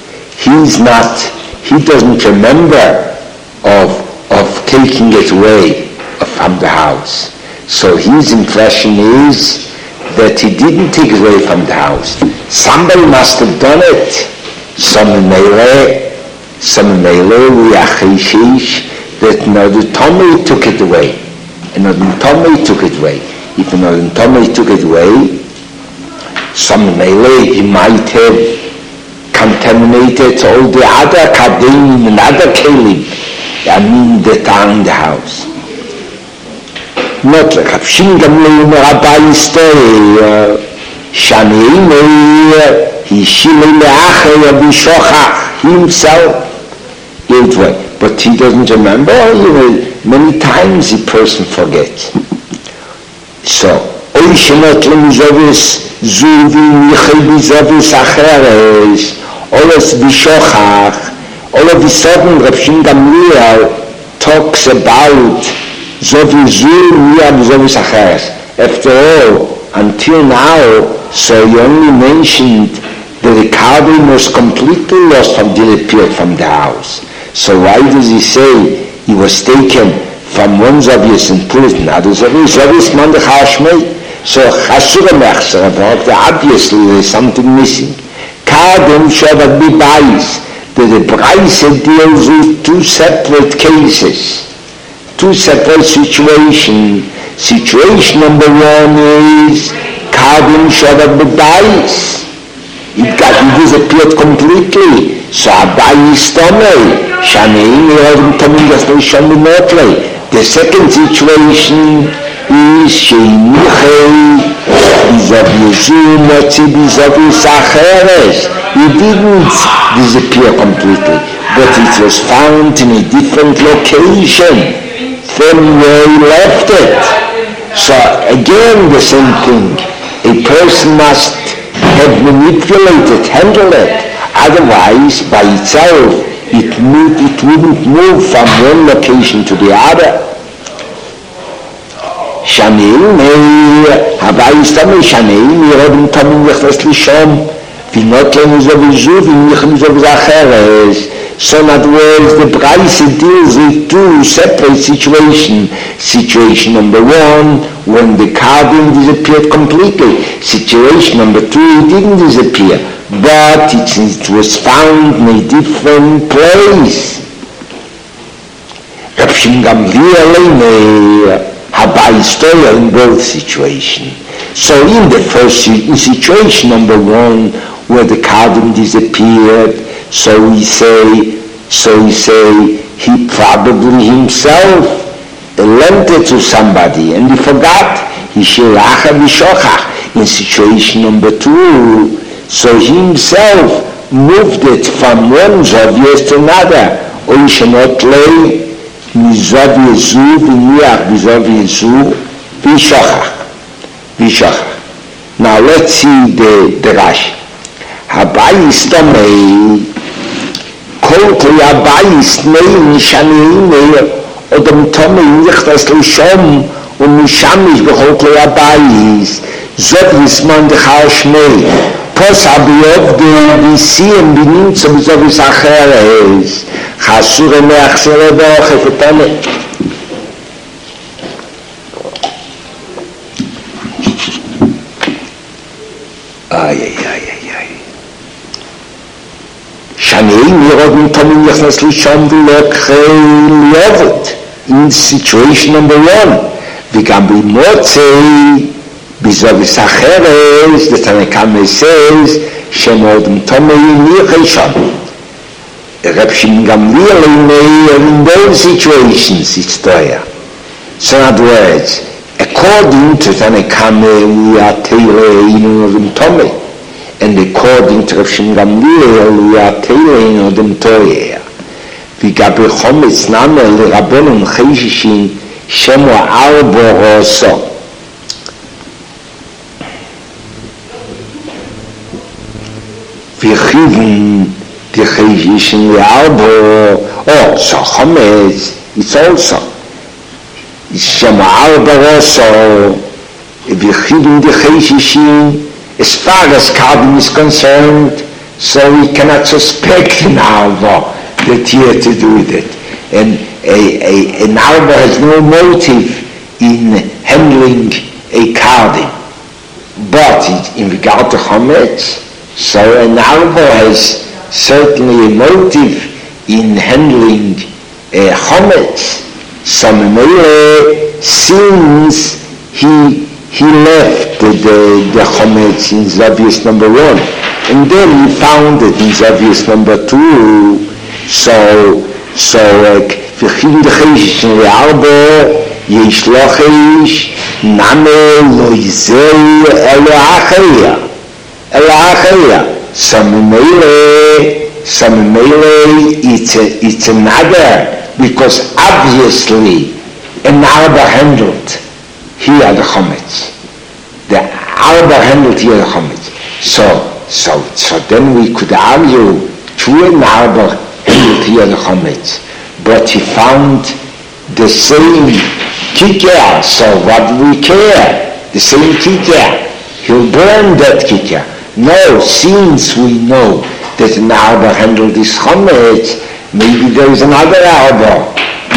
He doesn't remember of taking it away from the house. So his impression is that he didn't take it away from the house. Somebody must have done it. Some melee, that another Tomei took it away. Another Tomei took it away. If another Tomei took it away, some melee, he might have contaminated all the other kadim and other kelim, that are in the house. Not like Rav Shimon Gamliel in Rabbi story, Shanei Meir, he shilei le'achei abishochach, himself, but he doesn't remember. Many times a person forgets. So, oy shenot lemizovis zuvi michel bizovis acheres, olos bishochach. All of a sudden, Rav Shimon Gamliel talks about Zovizu Miyad Zovis Acheres. After all, until now, so he only mentioned that the carbon was completely lost until it appeared from the house. So why does he say he was taken from one Zovis and put it in another Zovis? Zovis Mandach Hashmei. So Chasura Mechser, obviously there's something missing. Carbon should have been biased. That the Braise deals with two separate cases, two separate situations. Situation number one is carbon Shabbat B'Bayis. It disappeared completely. So Abayis Tomei, Shaneim Yerodim Tomei Gasnei Shomim Motlei. The second situation is Sheinichei Bizav Motzi Bizav Sacheres. It didn't disappear completely, but it was found in a different location from where he left it. So again the same thing. A person must have manipulated, handled it. Otherwise, by itself, it wouldn't move from one location to the other. Shaneim Habayis Tomei Shaneim Yerodim Tomei Nechnas Lishom. So in other words, the Braise deals with two separate situations. Situation number one, when the carbon disappeared completely. Situation number two, it didn't disappear, but it was found in a different place. Rav Shimon Gamliel Habayis in both situations. So in the first situation number one, where the carbon disappeared, so we say he probably himself lent it to somebody and he forgot. He shelacha b'shochach. In situation number two, so he himself moved it from one Zovius to another. Or he should not lay mizoviyezu v'niach mizoviyezu b'shochach. Now let's see the Rashi. Habayis Tomei Kol Kli Habayis Nei Nishanei Nei Odem Tomei Nichtas Lishom und Nishamish Bechol Kli Habayis Zot Yisman Dechal Shmei Pos Abiyov B'Yisiem B'Nimtza B'Zovis Acheres Chasure Me'achsere B'Ochef Tomei. In situation number one, וגם במוצאי בזוביס אחרת, the Tanakh says, שמאודם תומאים ניחשם. Reb Shimon Gamliel in those situations, it's there. So in other words, according to Tanakh, we are teilein Tomei. And according to Reb Shimon Gamliel, we are teilein odem toyer. V'gabe chometz name l'rabbonon cheshishin shemo arbo roso. V'chivin d'chayishin le'arbo. Oh, so chometz, it's also. Shem arba also. V'chivin d'chayishin. As far as carbon is concerned, so we cannot suspect an arba that he had to do with it. And an arba has no motive in handling a carbon. But in regard to chometz, so an arba has certainly a motive in handling chometz. So since he left the chometz in Zavius number 1, and then he found it in Zavius number 2. So v'chivin d'chayishin le'arbo yesh lo chayish name lo yizeh elo achaya. So it's another, because obviously an arba handled here the chometz. The arba handled here the chometz. So then we could argue true an arba handled here the chometz, but he found the same kikar. So what do we care? The same kikar. He'll burn that kikar. No, since we know that an arba handled this chometz, maybe there is another arba.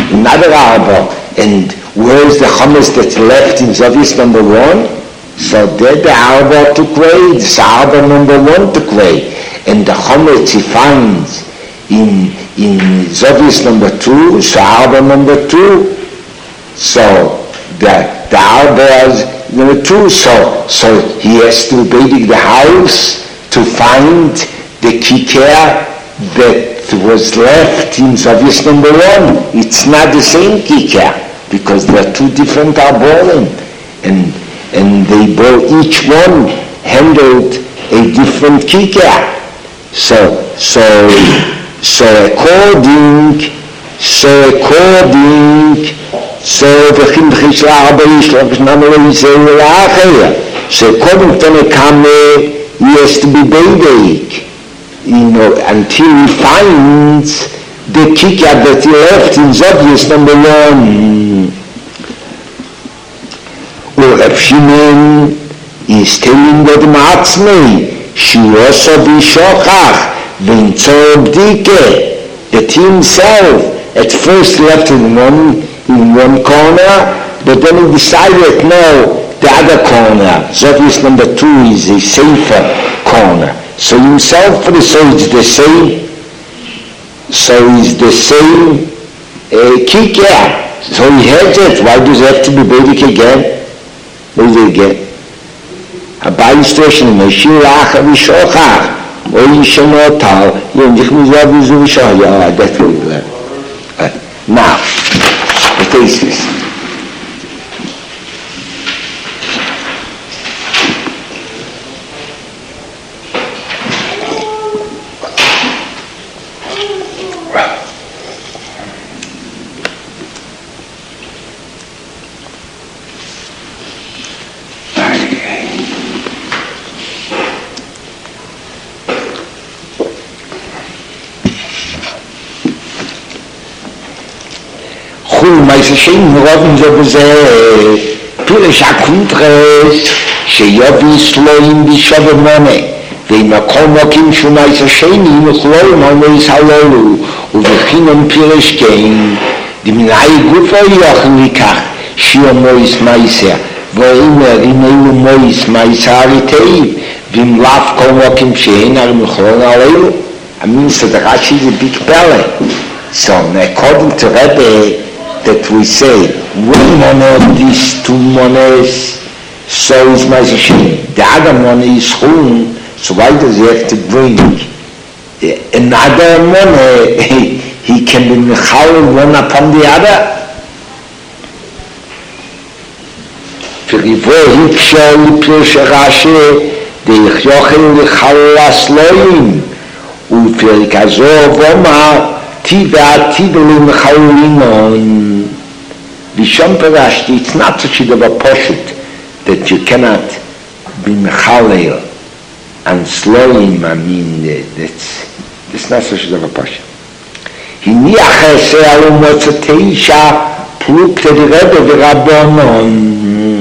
And where is the chometz that's left in Zavius number 1? So there the arba took away, this arba number 1 took away. And the chometz he finds in Zavius number 2, so arba number 2. So the arba is number 2. So he has to bake the house to find the kikar that was left in Zavius number 1. It's not the same kikar, because there are 2 different arborim, and they both, each one handled a different kikar. So v'chivin d'chayishin le'arbo yesh lo chayish name lo yizeh elo achaya. So according to Nekame, he has to be beidek, until he finds the kikar that he left in Zavius number 1. Or Reb Shimon is telling the Matzmei, she also be shochach, v'intzor b'dike, that he himself at first left in one corner, but then he decided, no, the other corner, Zavius number 2 is a safer corner. So himself, so it's the same, kikar. So he has it. Why does it have to be basic again? What is it again? Abai station, Meshir Acha Vishochach, or Yishanotal, Yendich Mizavizu Vishah. That's what we learn. Now, the thesis. Shame Robin Zobze Pirish Akuntres Sheyovis Loim Bishabamane they Makomokim Shumais Shame Loim always Halolu Uvechinum Pirish Game Diminai Gufa Yochnikach Shio Mois Maiser Voimer Rimeu Mois Maisaritei Vim Laf Komokim Shein Armuchon Alelu. I mean, so the Rashi is a big belly. So according to Rebbe, that we say, one money, these 2 monies, so is my shame. The other money is chun, so why does he have to bring another money? He can be mechal one upon the other. V'rivo hikshol l'pirush Rashi, de'ichyochel l'chal l'asloim, u'firik azov omar, Tiba Chaulinon Vishon Parashti, it's not such a poshut that you cannot be Mechalel and Sloim, I mean, that's not such a passion. הניח עשר ומוצא תשע פלוגתא דרבא ורבנן.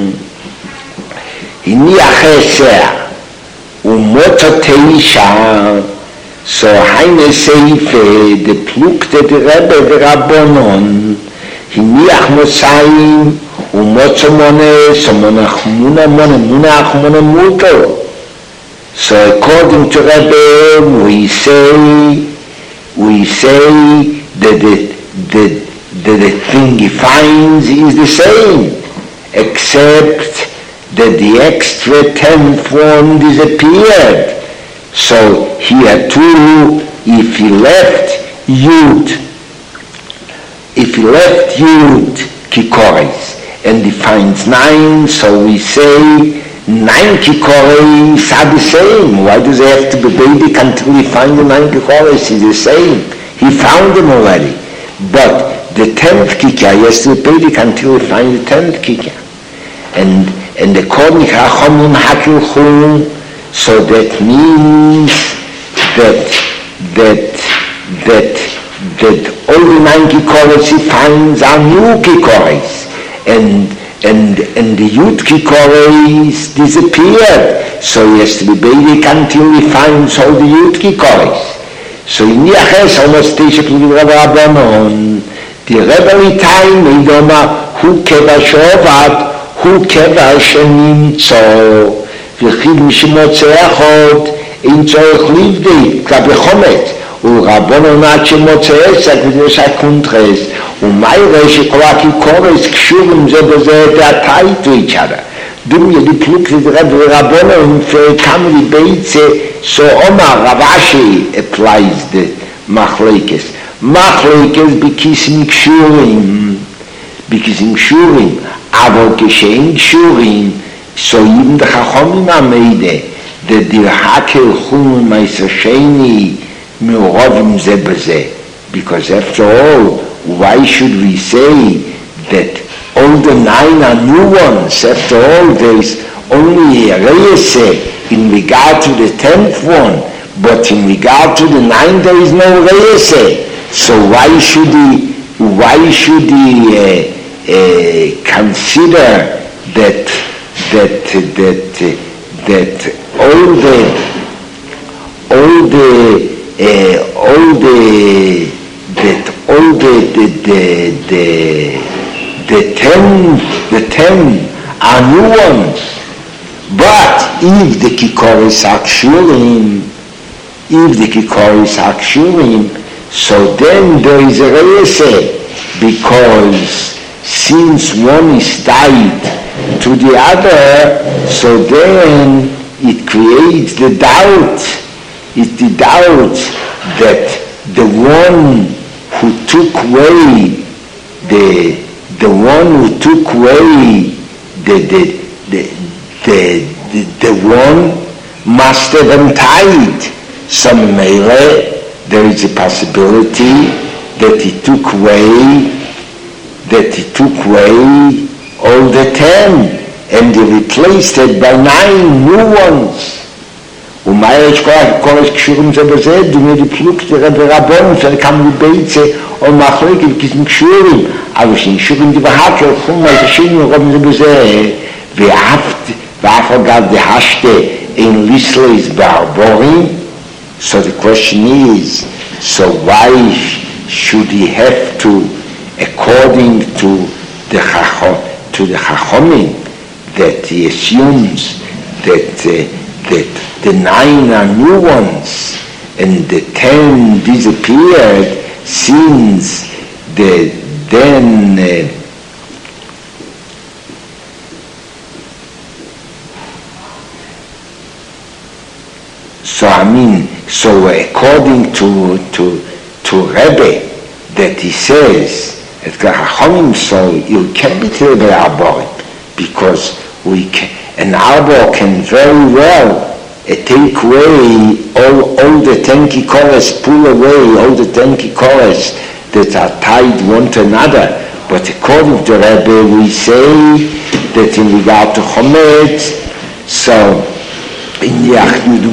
הניח עשר ומוצא תשע, so heine Seife de Plukte de Rebbe de Rabbonon, hiniach Mosayim umotzo mone, so monach muna muto. So according to Rebbe, we say that the thing he finds is the same, except that the extra 10th one disappeared. So here too, if he left Yud Kikoris and he finds 9, so we say 9 Kikoris are the same. Why does he have to be Beidik until he finds the 9 Kikoris? It's the same. He found them already. But the 10th Kikar, he has to be Beidik until he finds the 10th Kikar. And according to Chachamim Hakilchum, so that means that all the 9 Kikoris he finds are new Kikoris, and the Yud Kikoris disappeared. So he has to be Beidik until he finds all the Yud Kikoris. So in Yaches almost teaches to the Rebbe Rabbanon, the Rebbe Ritain Meidoma Hu Keva Shovat Hu Keva Shenimtzo. וכיל מי שמוצא אחד, אין צורך לבדי, כלפי חומת, ורבון עד שמוצא עסק וזה שהקונטרס, ומיירה שכל הכיכורס קשורים זה בזה דעתאי to each other. דום ידי פלוק ורבון כמה ביצה, so אומר רבשי applies the מחלקס. מחלקס בכיסים קשורים, אבל כשאין קשורים, so even the Chachamim are made that the Hakel Chum Meiser Sheni Me'oravim Ze B'Zeh, because after all, why should we say that all the 9 are new ones? After all, there is only a Reyese in regard to the 10th one, but in regard to the 9 there is no Reyese. So why should he consider that all the 10 are new ones. But if the Kikoris are kshurim, so then there is a Reyese, because since one is tied to the other, so then it creates the doubt. It's the doubt that the one who took away the one must have untied some melee. There is a possibility that he took away all the 10 and he replaced it by 9 new ones. ומה יש כל הקשורים זה בזה? דומה לפלוק רבון, וכמה ביצה או מחלקת, כי זה קשורים, אבל שקשורים דבהקר, חום מהשני רוב זה בזה, ואף אגב דהשתה אין ליסלס ברבורים. So the question is, so why should he have to, according to the Chachamim, that he assumes that the 9 are new ones and the 10 disappeared, since so according to Rebbe, that he says at Chachamim, so you can't be to the arbor, because an arbor can very well take away all the 10 kikoros, pull away all the 10 kikoros that are tied one to another. But according to Rebbe, we say that in regard to Chometz, so B'niach Yud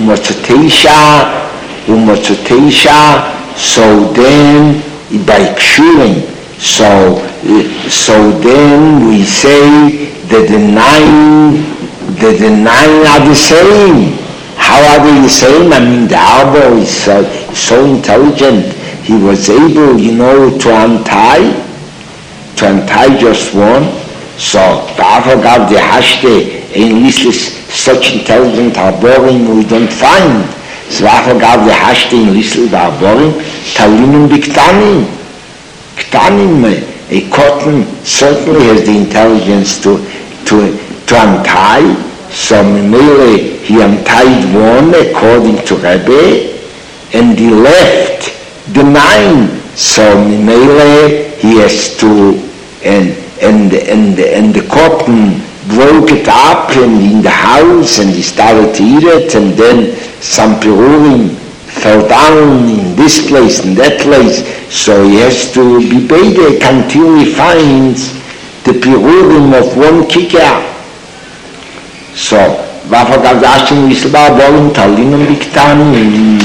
U'Motzoteisha, so then, by Kshurim, so then we say that the nine are the same. How are they the same? I mean, the Arba is so intelligent. He was able, to untie just one. So, Ba'afagav the Hashte, in Lislis, such intelligent Arborim we don't find. So, Ba'afagav the Hashte in Lislis Arborim, Talinim Biktanim. Ktanim, a cotton certainly has the intelligence to untie. So, Mimele, he untied one according to Rebbe, and he left the 9. So Mimele, he has to, and the cotton broke it up in the house, and he started to eat it, and then some Pirurim fell down in this place and that place. So he has to be bedek until he finds the Pirurim of one kikar. So, Vafagav Dashim Yisba Bolim Talinum Biktanim.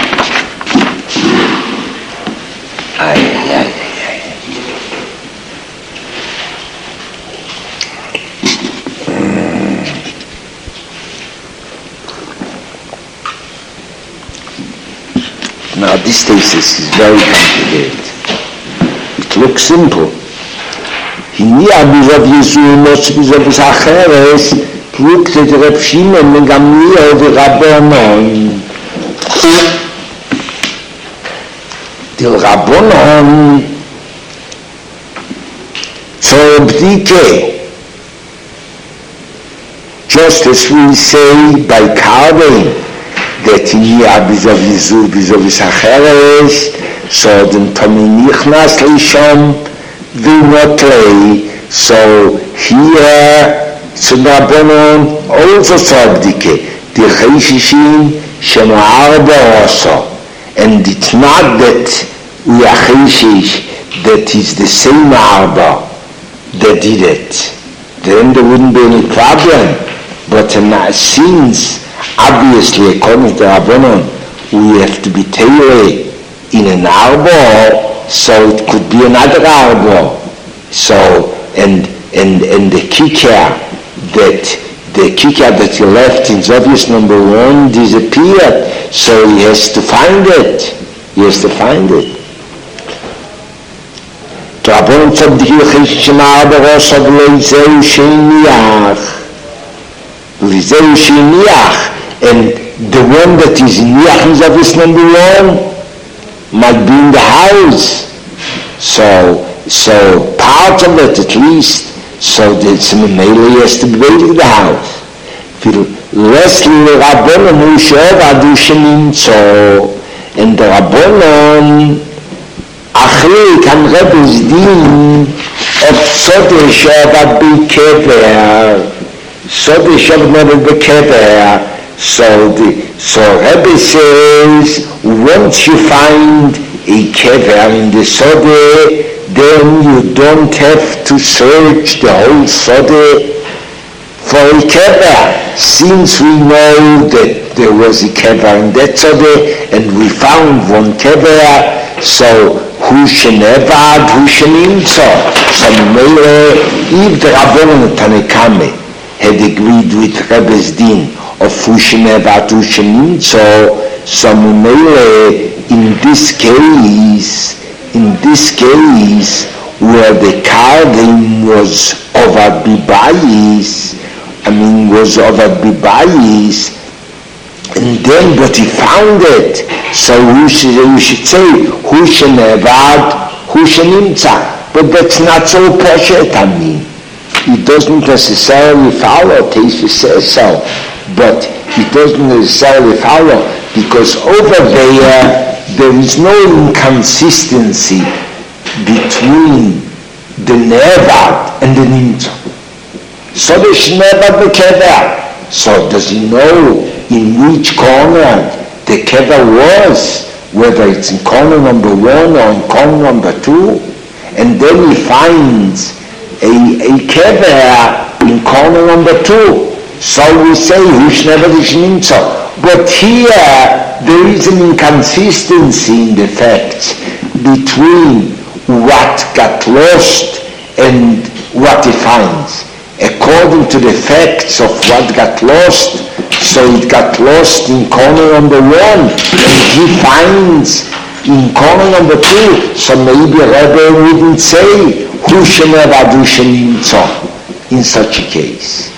Now this thesis is very complicated. It looks simple. Hinia Bizav Yesu Mos Bizav Zacheres looked at Reb Shimon and Gamliel the Rabbanon. The Rabbanon zur Bdike, just as we say by carving that here Bizav Yesu Bizav Zacheres, so then Tominichnas Lishon Vinotlei, so here zum Rabbanon also zur Bdike, the Cheshishim Shema Arba also. And it's not that we are Cheshish, that is the same Arba that did it. Then there wouldn't be any problem. But since, obviously, according to Rabbanon, we have to be Teireh in an Arba, so it could be another Arba. So, and the Kikar that he left in Zovius number 1 disappeared, so he has to find it. Rabbanon tzaddikim cheshishim arba rosav leizeu sheiniach, and the one that is niach in Zovius number 1 might be in the house. So part of it at least. So that Mimele has to be waiting in the house. Lastly, Rabbanon who sheva dushanim so, and the Rabbanon achri kan Rebbe's din of Sode sheva b'kever, Sode sheva never b'kever. So Rebbe says, once you find a kever in the Sode, then you don't have to search the whole Sode for a kever, since we know that there was a kever in that Sode, and we found one kever, so who shenevad, who shenimtzo. So if the Rabbanon Tanekame had agreed with Rebbe's din of who shenevad, who shenimtzo, so in this case, where the carving was over Bibayis, and then but he found it, so we should say, Hu shenevad, Hu shenimtza. But that's not so pashat, it doesn't necessarily follow, Teisha says so, but it doesn't necessarily follow, because over there is no inconsistency between the nevad and the nimtza. So there's nevad the kever. So does he know in which corner the kever was, whether it's in corner number 1 or in corner number 2? And then he finds a kever in corner number 2. so we say Hushnevadishnimtso. But here there is an inconsistency in the facts between what got lost and what he finds. According to the facts of what got lost, so it got lost in corner number 1, and he finds in corner number 2, so maybe Rebbe wouldn't say Hushnevadishnimtso in such a case.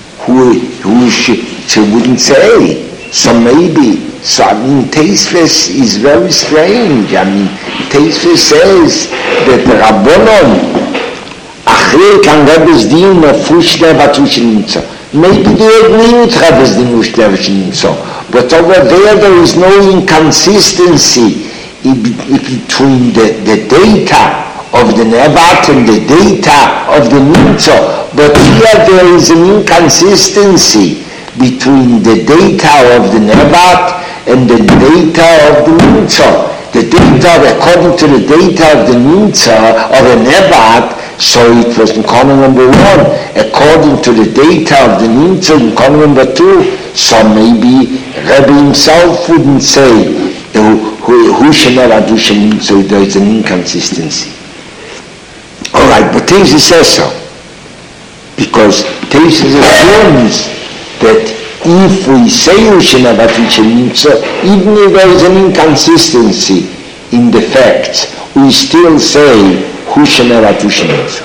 She wouldn't say. So maybe, Teisves is very strange. Teisves says that Rabbonon, Achre kan Rebbe's din of Hushnevadishnimtso. Maybe they agree with Rebbe's din of Hushnevadishnimtso. But over there is no inconsistency between the data of the Nevat and the data of the Nimtso. But here there is an inconsistency between the data of the Nevat and the data of the Nimtso. The data, according to the data of the Nimtso, of the Nevat, so it was in column number 1. According to the data of the Nimtso in column number 2, so maybe Rebbe himself wouldn't say Hushnevadishnimtso, there is an inconsistency. All right, but Teisves says so, because Teisves assumes that if we say Hushnevadishnimtso, even if there is an inconsistency in the facts, we still say Hushnevadishnimtso.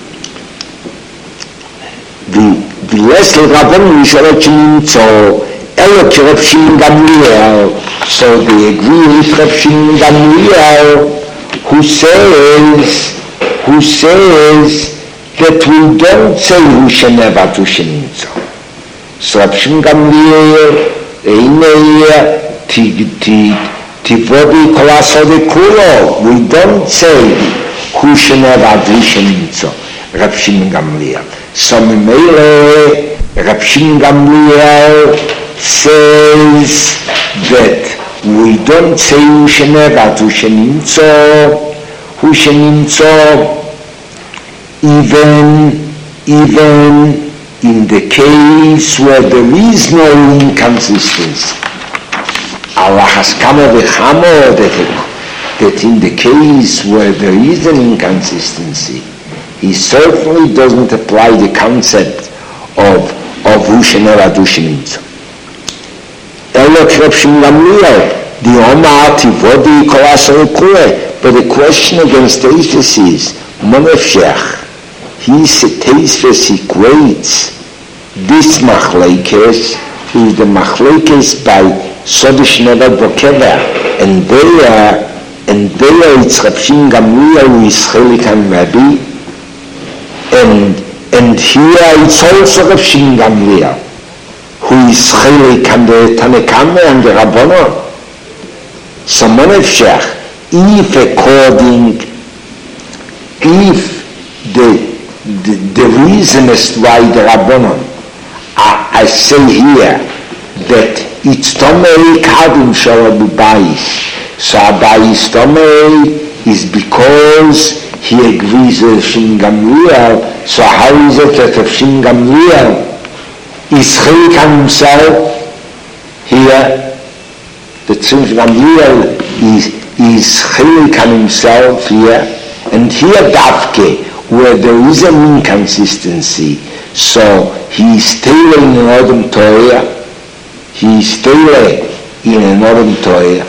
V'lesel Rabban Hushnevadishnimtso elo k'Reb Shimon Gamliel. So they agree with Reb Shimon Gamliel, who says that we don't say Hushnevadishnimtso. So Reb Shimon Gamliel, Tivodi Kolasode Kulo, we don't say Hushnevadishnimtso, Reb Shimon Gamliel. So Mimele, Reb Shimon Gamliel says that we don't say Hushnevadishnimtso, even in the case where there is no inconsistency. Allah has come that in the case where there is an inconsistency, he certainly doesn't apply the concept of Hushnevadishnimtso. But the question against Teisves is, Teisves equates this machlekes with the machlekes by Sodish Nevad Bokever, and there it's Reb Shimon Gamliel who is Chelik and Rabbi, and here it's also Reb Shimon Gamliel who is Chelik and the Tanekame and the Rabbanon. So Monefshech, if the reason as to why the Rabbanon, I say here that it's Tomei Kadim Shalabu Bayis. So Bayis Tomei is because he agrees with Shimon Gamliel. So how is it that Shimon Gamliel is Chelik on himself here? That Shimon Gamliel is Chelik on himself here, and here Davke, where there is an inconsistency, so he is Teile in an Odom Torah. He is Teile in an Odom Torah.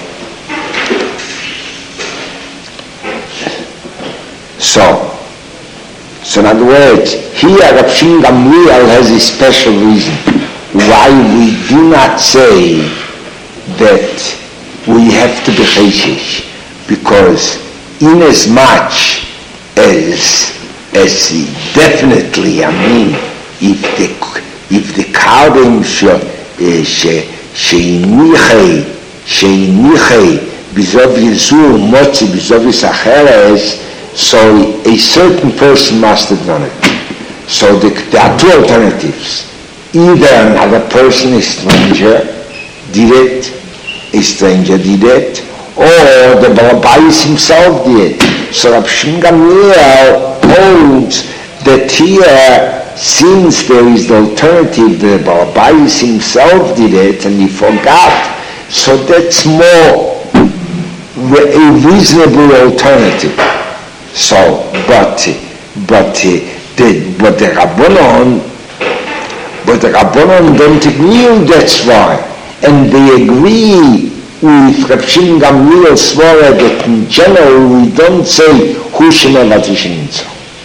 So in other words, here Reb Shimon Gamliel has a special reason why we do not say that we have to be Chayshish, because in as much as definitely, I mean, if the Kadim sheinichei bizov Yezu motzi bizov Yisacheres, so a certain person must have done it. So there are two alternatives. Either another person, a stranger, did it, or the Balabais himself did. So Reb Shimon Gamliel holds that here since there is the alternative, the Baal Bayis himself did it and he forgot, so that's more a reasonable alternative. So, but the Rabbanon don't agree that's why, and they agree with Reb Shimon Gamliel's svara that in general we don't say Hu Shenevad V'Shenimtzo.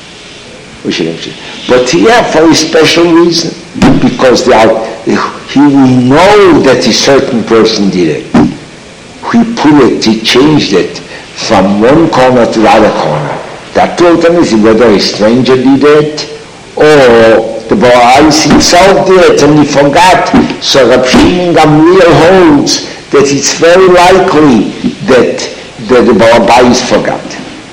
But here for a special reason, because we know that a certain person did it. He he changed it from one corner to the other corner. That alternate is whether a stranger did it or the Baal Bayis himself did it and he forgot. So Reb Shimon Gamliel holds that it's very likely that the Baal Bayis forgot.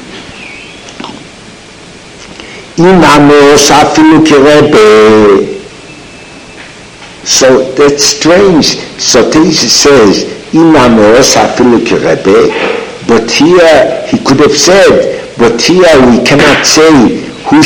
So that's strange. So Teisha says, but here he could have said, but here we cannot say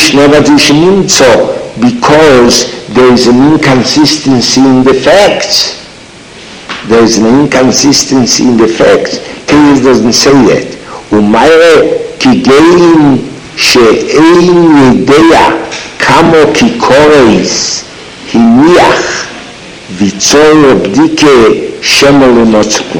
because there is an inconsistency in the facts. There is an inconsistency in the facts. Teisha doesn't say that. Umayre kigein she'ein yedea kamo kikoreis hiniach vitzor bdike shemol unotzku.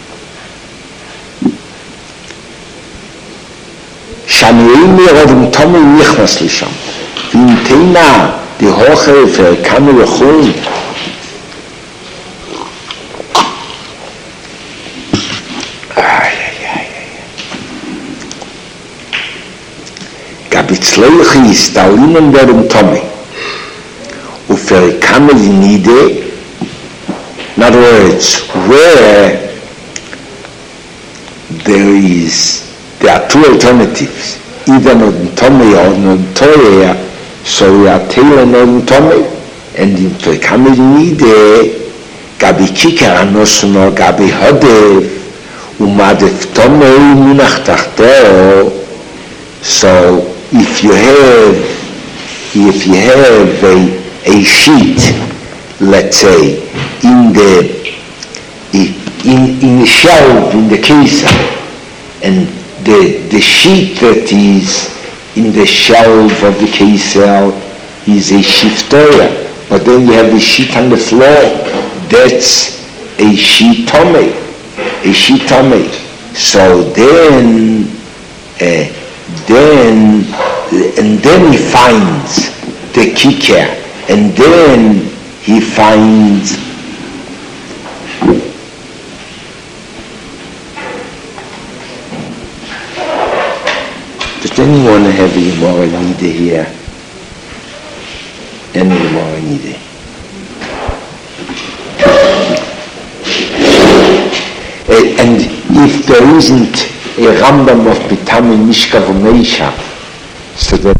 Shaneim yerodim tomi nichnas lisham. V'intena dihoche v'kamo yechol. Gabitzleichi ist alinen derum tomi. Uferikame linide. In other words, where there are two alternatives, either Nodin or Nodin, so we are tailing Nodin, and in Uferikame Gabi Kikar Anosuno, Gabi Hodev, Umadef Tomei Munach Tachteo. So if you have a sheet, let's say, in the shelf in the case, and the sheet that is in the shelf of the case is a shiftoya, but then you have the sheet on the floor, that's a shitome, So then he finds the kikar, and then he finds does anyone have a Gemara Nida here? Any Gemara Nida? And if there isn't a Rambam of Bitamin Mishka V'Meisha, so that